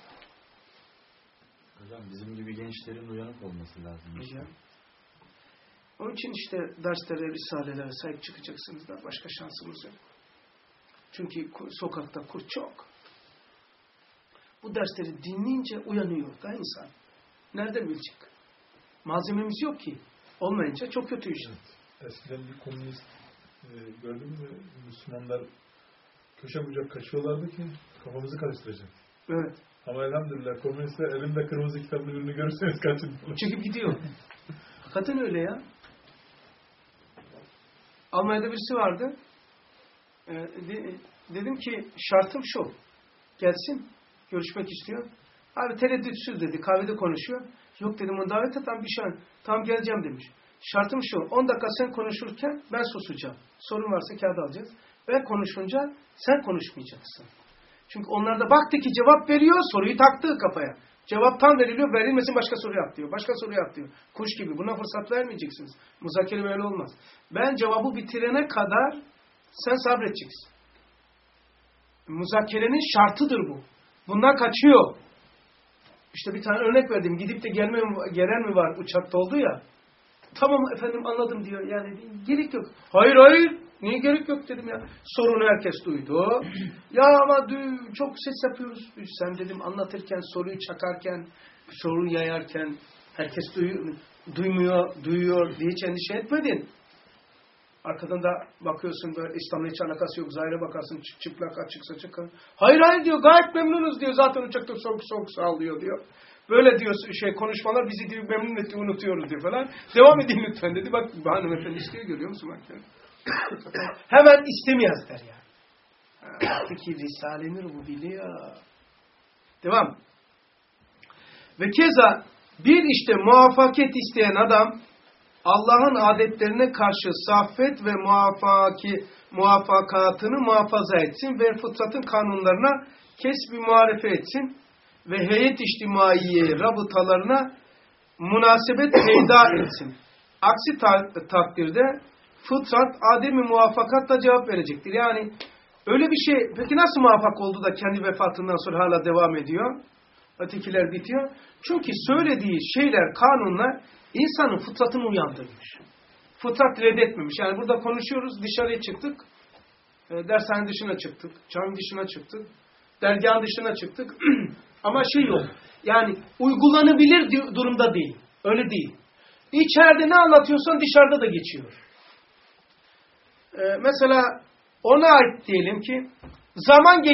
F: Hocam bizim gibi gençlerin uyanık olması lazım.
A: Hocam. Onun için işte derslere, risalelere sahip çıkacaksınız da başka şansımız yok. Çünkü sokakta kurt çok. Bu dersleri dinleyince uyanıyor da insan. Nereden bilecek? Malzememiz yok ki. Olmayınca çok kötü işte.
B: Evet. Eskiden bir komünist gördün mü? Müslümanlar köşe bucak kaçıyorlardı ki kafamızı karıştıracak.
A: Evet.
B: Ama elhamdülillah komünistler elimde kırmızı kitabını birini görürseniz kaçın.
A: Çekip gidiyor. Hakikaten öyle ya. Almanya'da birisi vardı. Dedim ki şartım şu. Gelsin. Görüşmek istiyor. Abi tereddütsüz dedi. Kahvede konuşuyor. Yok dedim onu davet et. Bir şey. Tamam geleceğim demiş. Şartım şu. 10 dakika sen konuşurken ben susacağım. Sorun varsa kağıt alacağız. Ben konuşunca sen konuşmayacaksın. Çünkü onlar da baktı ki cevap veriyor. Soruyu taktı kafaya. Cevap tam veriliyor. Verilmesin başka soru yap diyor. Başka soru yap diyor. Kuş gibi. Buna fırsat vermeyeceksiniz. Muzakere böyle olmaz. Ben cevabı bitirene kadar sen sabredeceksin. Muzakerenin şartıdır bu. Bundan kaçıyor. İşte bir tane örnek verdim. Gidip de gelen mi var? Uçakta oldu ya. Tamam efendim anladım diyor. Yani gerek yok. Hayır. Niye gerek yok dedim ya. Sorunu herkes duydu. Ya ama çok ses yapıyoruz. Sen dedim anlatırken, soruyu çakarken, soruyu yayarken herkes duyuyor diye hiç endişe etmedin. Arkadan da bakıyorsun böyle İslam'la hiç alakası yok. Zahire bakarsın çıplak açıksa çıkar. Hayır diyor gayet memnunuz diyor. Zaten uçakta soğuk sağlıyor diyor. Böyle diyor konuşmalar bizi diyor memnun etti unutuyoruz diyor falan. Devam edin lütfen dedi. Bak hanımefendi istiyor görüyor musun bak. Hemen istemeyaz der yani. Peki Risale-i Nur bu biliyor. Devam. Ve keza bir işte muvaffaket isteyen adam Allah'ın adetlerine karşı saffet ve muvaffakatını muhafaza etsin ve fıtratın kanunlarına kesb-i muharefe etsin ve heyet içtimaiye rabıtalarına münasebet peyda etsin. Aksi takdirde fıtrat ademi muvaffakatla cevap verecektir. Yani öyle bir şey, peki nasıl muvaffak oldu da kendi vefatından sonra hala devam ediyor? Ötekiler bitiyor. Çünkü söylediği şeyler, kanunlar insanın fıtratını uyandırmış. Fıtrat reddetmemiş. Yani burada konuşuyoruz, dışarıya çıktık, dershane dışına çıktık, cami dışına çıktık, dergahın dışına çıktık. Ama şey yok. Yani uygulanabilir durumda değil. Öyle değil. İçeride ne anlatıyorsan dışarıda da geçiyor. Mesela ona ait diyelim ki zaman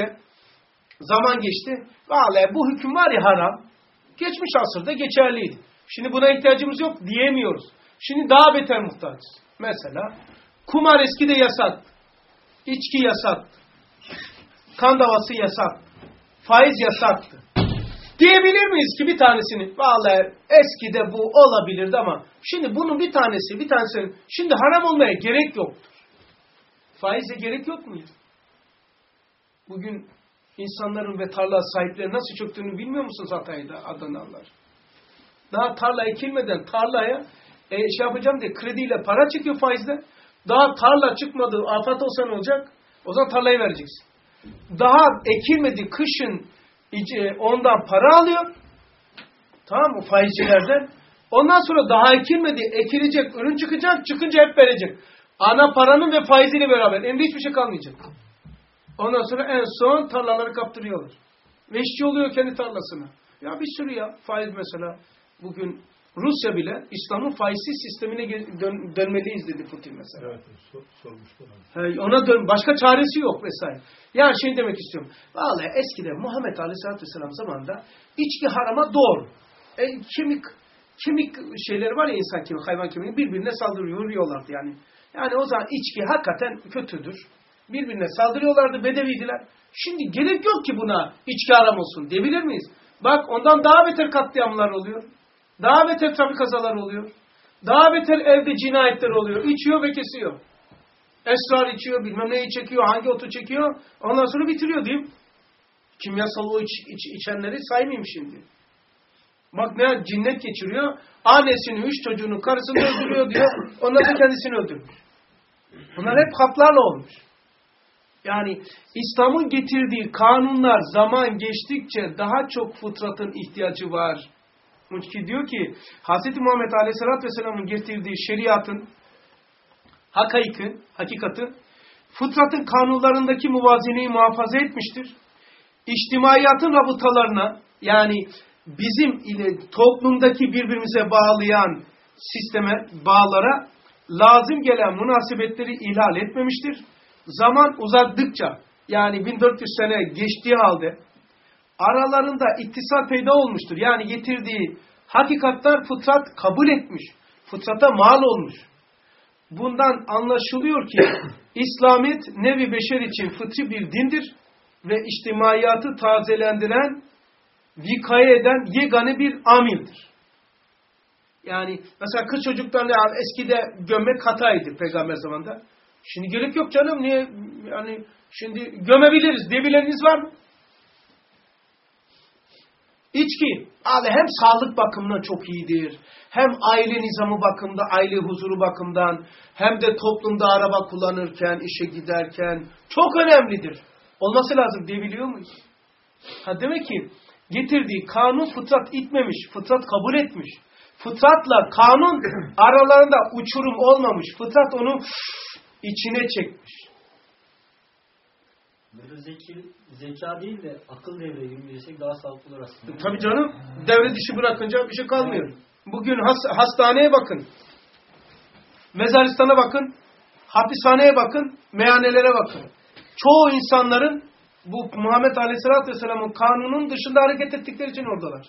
A: geçti. Vallahi bu hüküm var ya haram. Geçmiş asırda geçerliydi. Şimdi buna ihtiyacımız yok diyemiyoruz. Şimdi daha beter muhtacız. Mesela kumar eskide yasak. İçki yasak. Kan davası yasak. Faiz yasaktı. Diyebilir miyiz ki bir tanesini? Vallahi eskide bu olabilirdi ama şimdi bunun bir tanesinin şimdi haram olmaya gerek yoktur. Faize gerek yok muydu? Bugün insanların ve tarla sahipleri nasıl çöktüğünü bilmiyor musunuz Hatay'da Adanalılar? Daha tarla ekilmeden tarlaya yapacağım diye krediyle para çıkıyor faizle. Daha tarla çıkmadı, afet olsa ne olacak? O zaman tarlayı vereceksin. Daha ekilmedi kışın ondan para alıyor. Tamam mı? Faizcilerden. Ondan sonra daha ekilmedi, ekilecek, ürün çıkacak, çıkınca hep verecek. Ana paranın ve faiziyle beraber. Elinde hiçbir şey kalmayacak. Ondan sonra en son tarlaları kaptırıyorlar. Ve işçi oluyor kendi tarlasına. Ya bir sürü ya. Faiz mesela. Bugün Rusya bile İslam'ın faizsiz sistemine dönmeliyiz dedi Putin mesela.
B: Evet, sormuşlar.
A: Ona başka çaresi yok vesaire. Yani şey demek istiyorum. Vallahi eskiden Muhammed Aleyhisselatü Vesselam zamanında içki harama doğru. Kemik şeyleri var ya insan kemiği, hayvan kemiği birbirine saldırıyorlardı yani. Yani o zaman içki hakikaten kötüdür. Birbirine saldırıyorlardı, bedeviydiler. Şimdi gerek yok ki buna içki haram olsun diyebilir miyiz? Bak ondan daha beter katliamlar oluyor. Daha beter trafik kazaları oluyor. Daha beter evde cinayetler oluyor. İçiyor ve kesiyor. Esrar içiyor, bilmem neyi çekiyor, hangi otu çekiyor. Ondan sonra bitiriyor değil mi? Kimyasal o içenleri saymayayım şimdi. Bak ne cinnet geçiriyor. Annesini, 3 çocuğunu, karısını öldürüyor diyor. Ondan sonra kendisini öldürmüş. Bunlar hep kaplarla olmuş. Yani İslam'ın getirdiği kanunlar zaman geçtikçe daha çok fıtratın ihtiyacı var. Çünkü diyor ki Hz. Muhammed Aleyhisselatü Vesselam'ın getirdiği şeriatın hakikati fıtratın kanunlarındaki muvazeneyi muhafaza etmiştir. İçtimaiyatın rabıtalarına yani bizim ile toplumdaki birbirimize bağlayan sisteme, bağlara lazım gelen münasebetleri ihlal etmemiştir. Zaman uzadıkça yani 1400 sene geçtiği halde aralarında ittisal peyda olmuştur. Yani getirdiği hakikatler fıtrat kabul etmiş. Fıtrata mal olmuş. bundan anlaşılıyor ki İslamiyet nevi beşer için fıtri bir dindir ve içtimaiyatı tazelendiren, vikaye eden yegane bir amildir. Yani mesela kız çocuklarını eskide gömmek hataydı peygamber zamanında. Şimdi gerek yok canım. Niye? Yani şimdi gömebiliriz diyebileniniz var mı? İçki. Abi hem sağlık bakımından çok iyidir. Hem aile nizamı bakımında, aile huzuru bakımından, hem de toplumda araba kullanırken, işe giderken çok önemlidir. Olması lazım diyebiliyor muyuz? Ha demek ki getirdiği kanun fıtrat itmemiş, fıtrat kabul etmiş. Fıtratla kanun aralarında uçurum olmamış. Fıtrat onu içine çekmiş.
G: Böyle zeka değil de akıl devreye girmeyecek daha sağlıklı olur aslında.
A: Tabii canım. Devre dışı bırakınca bir şey kalmıyor. Bugün hastaneye bakın. Mezaristana bakın. Hapishaneye bakın. Meyhanelere bakın. Çoğu insanların bu Muhammed Aleyhisselatü Vesselam'ın kanunun dışında hareket ettikleri için oradalar.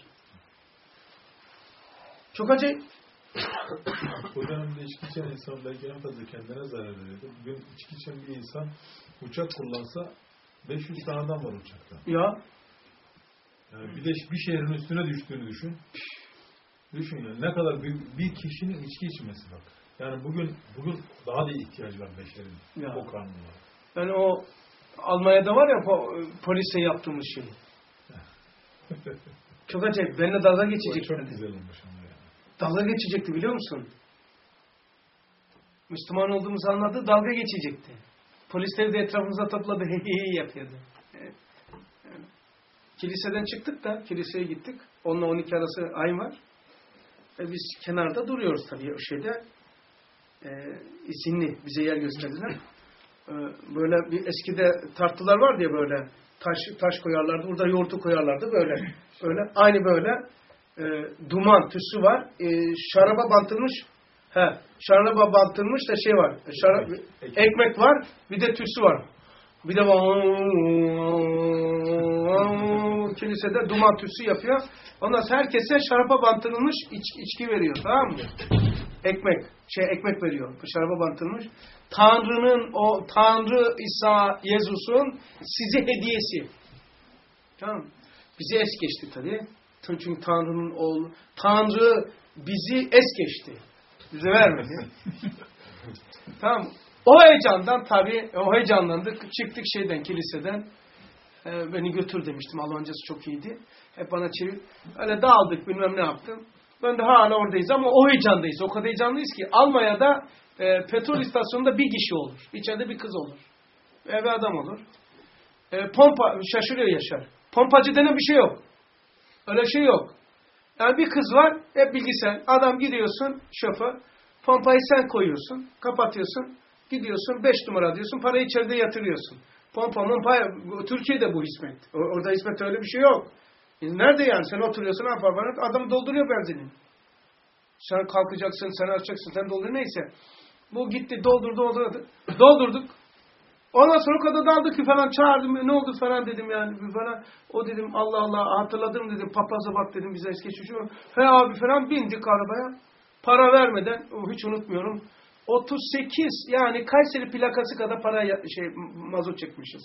A: Çok acayip.
B: O dönemde içki içen insan belki en fazla kendine zarar veriyordu. Bugün içki içen bir insan uçak kullansa 500 tane adam var uçakta.
A: Ya.
B: Yani bir de bir şehrin üstüne düştüğünü düşün. Düşün yani ne kadar bir kişinin içki içmesi bak. Yani bugün daha da ihtiyacı var beşerin
A: Ya.
B: o kanunlara.
A: Yani o Almanya'da var ya polise yaptığımız şey. Çok acayip. Benimle dalga geçecekti.
B: Çok güzel olmuş ama yani.
A: Dalga geçecekti biliyor musun? Müslüman olduğumuzu anladı, dalga geçecekti. Polisleri de etrafımıza topladı, hey yapıyordu. Evet. Yani, kiliseden çıktık da, kiliseye gittik. Onunla 12 arası ay var. Biz kenarda duruyoruz tabii o şeyde. İzinli, bize yer gösterdiler. Böyle bir eskide tartılar vardı ya böyle, taş koyarlardı, burada yoğurtu koyarlardı böyle. Böyle, aynı böyle. Duman, tüsü var. Şaraba bantılmış. Şaraba bantılmış da şey var. Ekmek var. Bir de tüsü var. Bir de kilisede duman tüsü yapıyor. Ondan sonra herkese şaraba bantılmış içki veriyor. Tamam mı? Ekmek veriyor. Şaraba bantılmış. Tanrı İsa Yezus'un size hediyesi. Tamam. Bizi es geçti tabii. Çünkü Tanrı'nın oğlu. Tanrı bizi es geçti. Bize vermedi. Tamam. O heyecandan tabii, o heyecanlandık. Çıktık kiliseden. Beni götür demiştim. Almancası çok iyiydi. Hep bana çevir. Öyle dağıldık, bilmem ne yaptım. Ben de hala oradayız ama o heyecandayız. O kadar heyecanlıyız ki Almanya'da petrol istasyonunda bir kişi olur. İçeride bir kız olur. Ve adam olur. Pompa, şaşırıyor Yaşar. Pompacı denen bir şey yok. Öyle şey yok. Yani bir kız var, hep bilgisayar. Adam gidiyorsun, şoför. Pompayı sen koyuyorsun, kapatıyorsun. Gidiyorsun, 5 numara diyorsun, parayı içeride yatırıyorsun. Pompa, Türkiye'de bu hizmet. Orada hizmet öyle bir şey yok. Nerede yani? Sen oturuyorsun, ne yapar? Adam dolduruyor benzini. Sen kalkacaksın, sen açacaksın, sen doldur neyse. Bu gitti, doldurduk. Ondan sonra o kadar daldı ki falan çağırdım. Ne oldu falan dedim yani falan. O dedim Allah hatırladım dedim. Papaza bak dedim bize es geçiyor. He abi falan bindik arabaya. Para vermeden hiç unutmuyorum. 38 yani Kayseri plakası kadar para mazot çekmişiz.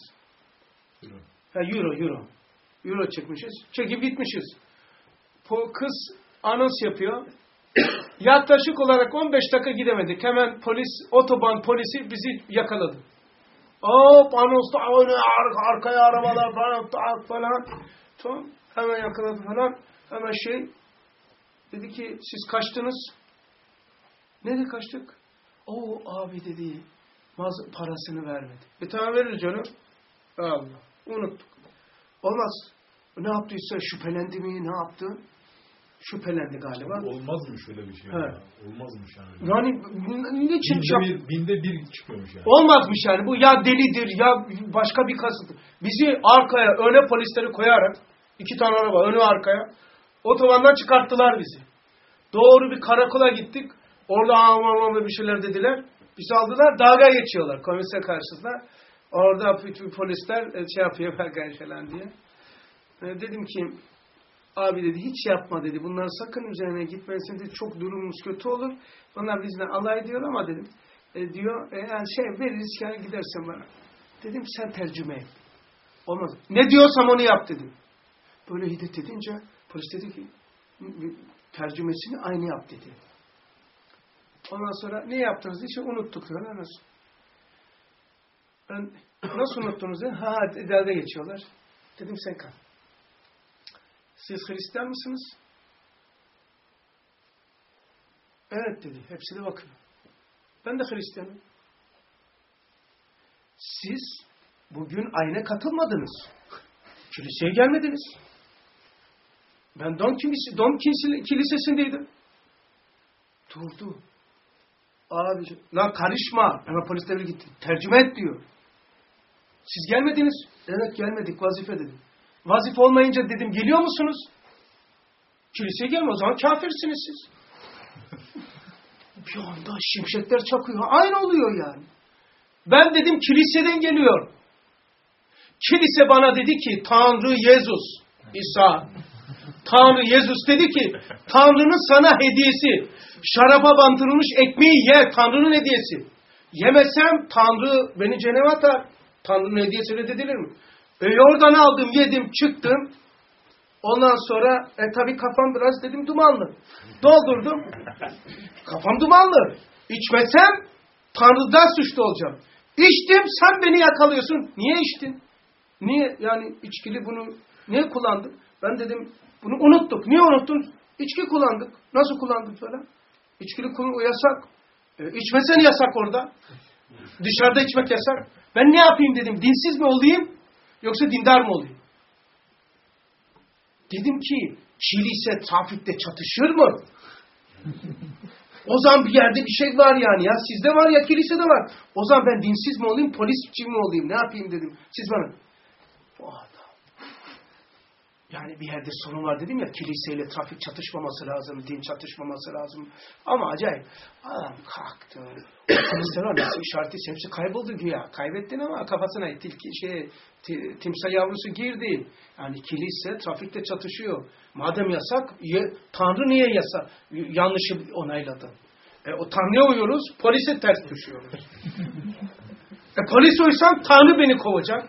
A: Euro. Euro çekmişiz. Çekip gitmişiz. Kız anons yapıyor. Yaklaşık olarak 15 dakika gidemedik. Hemen otoban polisi bizi yakaladı. Hop anonsta arkaya arabalar falan. Tamam. Hemen yakaladı falan. Hemen dedi ki siz kaçtınız. Nereye kaçtık? Abi dedi parasını vermedi. Tamam veririz canım. Allah. Unuttuk. Olmaz. Ne yaptıysa şüphelendi mi? Ne yaptı? Şüphelendi galiba.
B: Olmazmış öyle bir şey. Olmazmış yani.
A: Yani niçin
B: binde bir çıkıyormuş yani.
A: Olmazmış yani. Bu ya delidir ya başka bir kasıt. Bizi arkaya öne polisleri koyarak 2 tane araba önü arkaya otobandan çıkarttılar bizi. Doğru bir karakola gittik. Orada bir şeyler dediler. Bizi aldılar. Dalga geçiyorlar komiser karşısında. Orada bütün polisler yapıyor falan diye. Dedim ki abi dedi hiç yapma dedi. Bunlar sakın üzerine gitmesin dedi. Çok durumumuz kötü olur. Onlar bizden alay ediyor ama dedim. Diyor yani veririz yani gidersen bana. Dedim sen tercüme et. Olmaz. Ne diyorsam onu yap dedim. Böyle hiddet edince polis dedi ki tercümesini aynı yap dedi. Ondan sonra ne yaptınız diye unuttuk. Ben nasıl unuttunuz diye dalga geçiyorlar. Dedim sen kal. Siz Hristiyan mısınız? Evet dedi. Hepsi de bakıyor. Ben de Hristiyanım. Siz bugün ayine katılmadınız. Kiliseye gelmediniz. Ben Dom Kilisesi'ndeydim. Durdu. Abi, lan karışma. Hemen polisler gitti. Tercüme et diyor. Siz gelmediniz. Evet gelmedik. Vazife dedim. Vazife olmayınca dedim geliyor musunuz? Kiliseye gelme o zaman kafirsiniz siz. Bir anda şimşekler çakıyor. Aynı oluyor yani. Ben dedim kiliseden geliyor. Kilise bana dedi ki Tanrı Yezus, İsa. Tanrı Yezus dedi ki Tanrı'nın sana hediyesi. Şaraba bandırılmış ekmeği ye. Tanrı'nın hediyesi. Yemesem Tanrı beni cehenneme atar. Tanrı'nın hediyesi reddedilir mi? Oradan aldım, yedim, çıktım. Ondan sonra tabii kafam biraz dedim dumanlı. Doldurdum. Kafam dumanlı. İçmesem Tanrı'dan suçlu olacağım. İçtim, sen beni yakalıyorsun. Niye içtin? Niye yani içkili bunu niye kullandın? Ben dedim bunu unuttuk. Niye unuttun? İçki kullandık. Nasıl kullandık falan? İçkili yasak. İçmesen yasak orada. Dışarıda içmek yasak. Ben ne yapayım dedim. Dinsiz mi olayım? Yoksa dindar mı olayım? Dedim ki kilise trafikte çatışır mı? O zaman bir yerde bir şey var yani. Ya sizde var ya kilisede var. O zaman ben dinsiz mi olayım, polisçi mi olayım? Ne yapayım dedim. Siz bana. Bu adam. Yani bir yerde sorun var dedim ya. Kiliseyle trafik çatışmaması lazım. Din çatışmaması lazım. Ama acayip. Adam kalktı. O polisler nasıl işareti hepsi kayboldu güya. Kaybettin ama kafasına timsah yavrusu girdi. Yani kilise trafikte çatışıyor. Madem yasak, Tanrı niye yasak? Yanlışı onayladı. O Tanrı'ya uyuyoruz, polise ters düşüyoruz. Polis uysam Tanrı beni kovacak.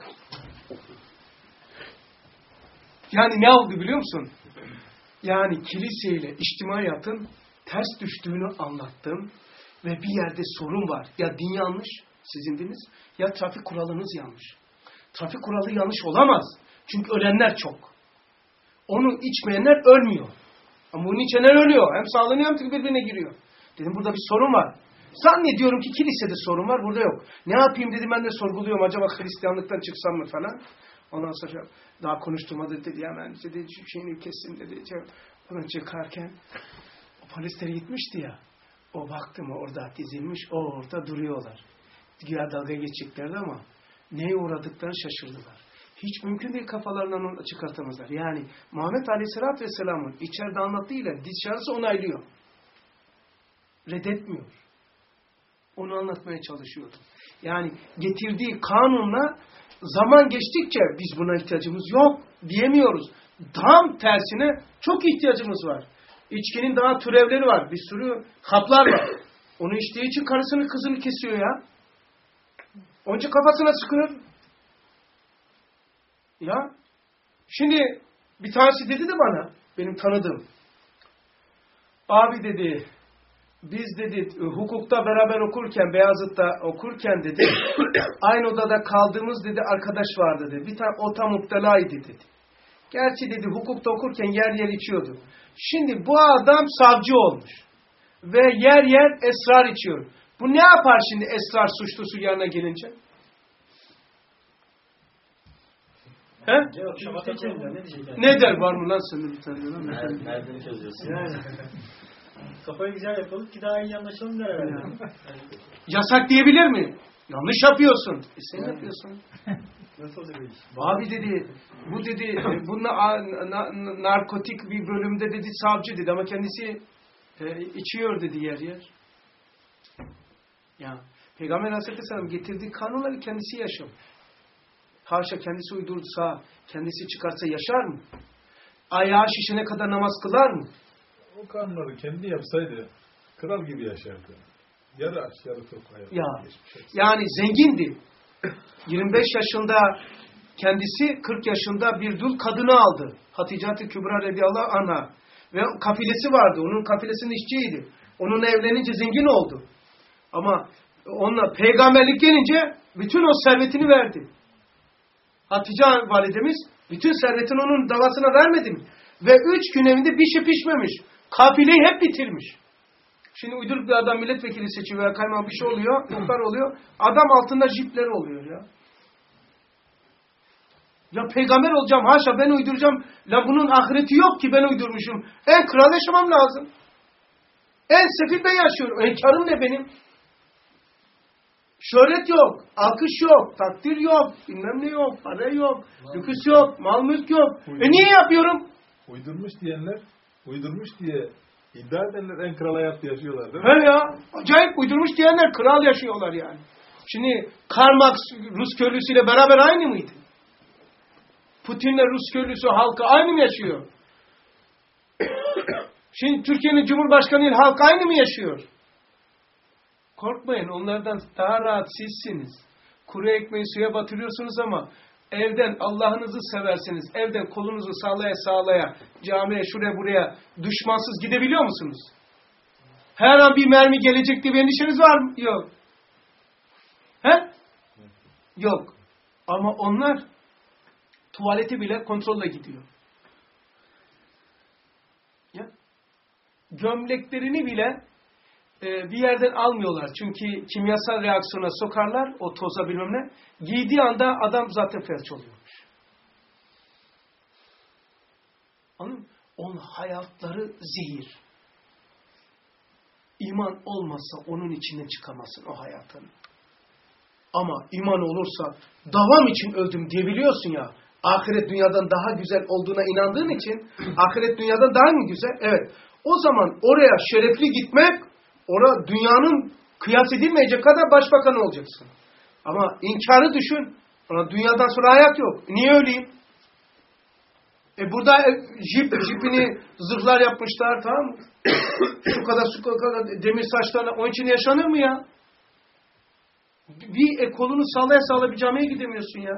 A: Yani ne oldu biliyor musun? Yani kiliseyle içtimai hayatın ters düştüğünü anlattım. Ve bir yerde sorun var. Ya din yanlış, sizin dininiz, ya trafik kuralınız yanlış. Trafik kuralı yanlış olamaz. Çünkü ölenler çok. Onu içmeyenler ölmüyor. Ama bunu içenler ölüyor. Hem sağlanıyor hem birbirine giriyor. Dedim burada bir sorun var. Zannediyorum ki kilisede sorun var, burada yok. Ne yapayım dedim, ben de sorguluyorum. Acaba Hristiyanlıktan çıksam mı falan. Ondan sonra daha konuşturmadı dedi. Hemen dedi şeyini kessin dedi. Onu çıkarken o polisleri gitmişti ya. O baktım orada dizilmiş. O orada duruyorlar. Güya dalga geçeceklerdi ama neye uğradıklarını şaşırdılar. Hiç mümkün değil kafalarından onu çıkartamazlar. Yani Muhammed Aleyhisselatü Vesselam'ın içeride anlattığıyla dışarısı onaylıyor. Reddetmiyor. Onu anlatmaya çalışıyordu. Yani getirdiği kanunla zaman geçtikçe biz buna ihtiyacımız yok diyemiyoruz. Tam tersine çok ihtiyacımız var. İçkinin daha türevleri var. Bir sürü haplar var. Onu içtiği için karısını kızını kesiyor ya. Onca kafasına sıkıyor. Ya. Şimdi bir tanesi dedi de bana, benim tanıdığım. Abi dedi, biz dedi hukukta beraber okurken, Beyazıt'ta okurken dedi, aynı odada kaldığımız dedi arkadaş vardı dedi. Bir tane o tam muptelaydı dedi. Gerçi dedi hukukta okurken yer yer içiyordu. Şimdi bu adam savcı olmuş. Ve yer yer esrar içiyor. Bu ne yapar şimdi esrar suçlusu yanına gelince? He? Ne der var mı lan senin bir tane?
G: Nereden çözüyorsun? Kafayı güzel yapalım ki daha iyi anlaşalım der herhalde.
A: Yasak diyebilir mi? Yanlış yapıyorsun. Sen yapıyorsun.
G: Nasıl oluyor iş?
A: Abi dedi, bu dedi, narkotik bir bölümde dedi savcı dedi ama kendisi içiyor dedi yer yer. Ya Peygamber Aleyhisselam getirdiği kanunları kendisi yaşıyor. Haşa kendisi uydursa, kendisi çıkarsa yaşar mı? Ayağı şişene kadar namaz kılar mı?
B: O kanunları kendi yapsaydı kral gibi yaşardı. Yarı aç, yarı tok hayat.
A: Ya, yani zengindi. 25 yaşında kendisi 40 yaşında bir dul kadını aldı. Hatice-i Kübra radıyallahu anha. Ve kafilesi vardı. Onun kafilesinin işçiydi. Onunla evlenince zengin oldu. Ama onunla peygamberlik gelince bütün o servetini verdi. Hatice validemiz bütün servetini onun davasına vermedi mi? Ve 3 gün evinde bir şey pişmemiş. Kafileyi hep bitirmiş. Şimdi uyduruk bir adam milletvekili seçiyor veya kaymak bir şey oluyor, muhtar oluyor. Adam altında jipleri oluyor ya. Ya peygamber olacağım, haşa ben uyduracağım. La bunun ahireti yok ki ben uydurmuşum. En kral yaşamam lazım. En sefil ben yaşıyorum. Karım ne benim? Şöhret yok, alkış yok, takdir yok, bilmem ne yok, para yok, lüküs yok, mal mülk yok. Niye yapıyorum?
B: Uydurmuş diyenler, uydurmuş diye iddia edenler en kral hayat yaşıyorlar değil mi?
A: He ya, acayip uydurmuş diyenler kral yaşıyorlar yani. Şimdi Karl Marx Rus köylüsüyle beraber aynı mıydı? Putin'le Rus köylüsü halkı aynı mı yaşıyor? Şimdi Türkiye'nin Cumhurbaşkanı'yla halk aynı mı yaşıyor? Korkmayın, onlardan daha rahat sizsiniz. Kuru ekmeği suya batırıyorsunuz ama evden Allah'ınızı seversiniz. Evden kolunuzu sağlaya sağlaya camiye şuraya buraya düşmansız gidebiliyor musunuz? Her an bir mermi gelecek diye bir endişeniz var mı? Yok. He? Yok. Ama onlar tuvaleti bile kontrolle gidiyor. Ya. Gömleklerini bile bir yerden almıyorlar. Çünkü kimyasal reaksiyona sokarlar, o toza bilmem ne. Giydiği anda adam zaten felç oluyormuş. Anladın mı? Onun hayatları zehir. İman olmazsa onun içinden çıkamazsın o hayatın. Ama iman olursa davam için öldüm diyebiliyorsun ya. Ahiret dünyadan daha güzel olduğuna inandığın için ahiret dünyadan daha mı güzel? Evet. O zaman oraya şerefli gitmek, orada dünyanın kıyas edilmeyecek kadar başbakan olacaksın. Ama inkarı düşün. Ona dünyadan sonra hayat yok. Niye öleyim? Burada jipini zırhlar yapmışlar, tamam mı? Şu kadar demir saçlarla, onun için yaşanır mı ya? Bir kolunu sallaya sallaya bir camiye gidemiyorsun ya.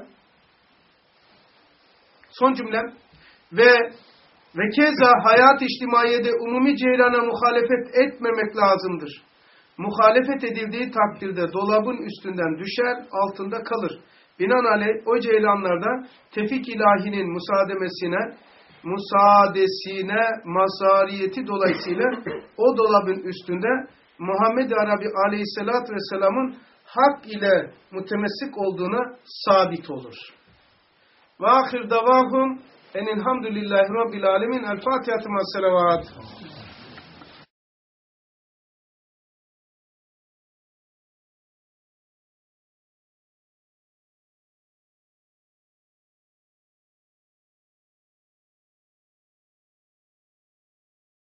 A: Son cümlem. Ve keza hayat içtimaiyede umumi ceyrana muhalefet etmemek lazımdır. Muhalefet edildiği takdirde dolabın üstünden düşer, altında kalır. Binaenaleyh o ceylanlarda tevfik ilahinin musaadesine mazariyeti dolayısıyla o dolabın üstünde Muhammed Arabi aleyhissalatü vesselamın hak ile mütemessik olduğuna sabit olur. Ve ahir davahum enilhamdülillahi rabbil alemin. El Fatiha-tü ma'as-selavat.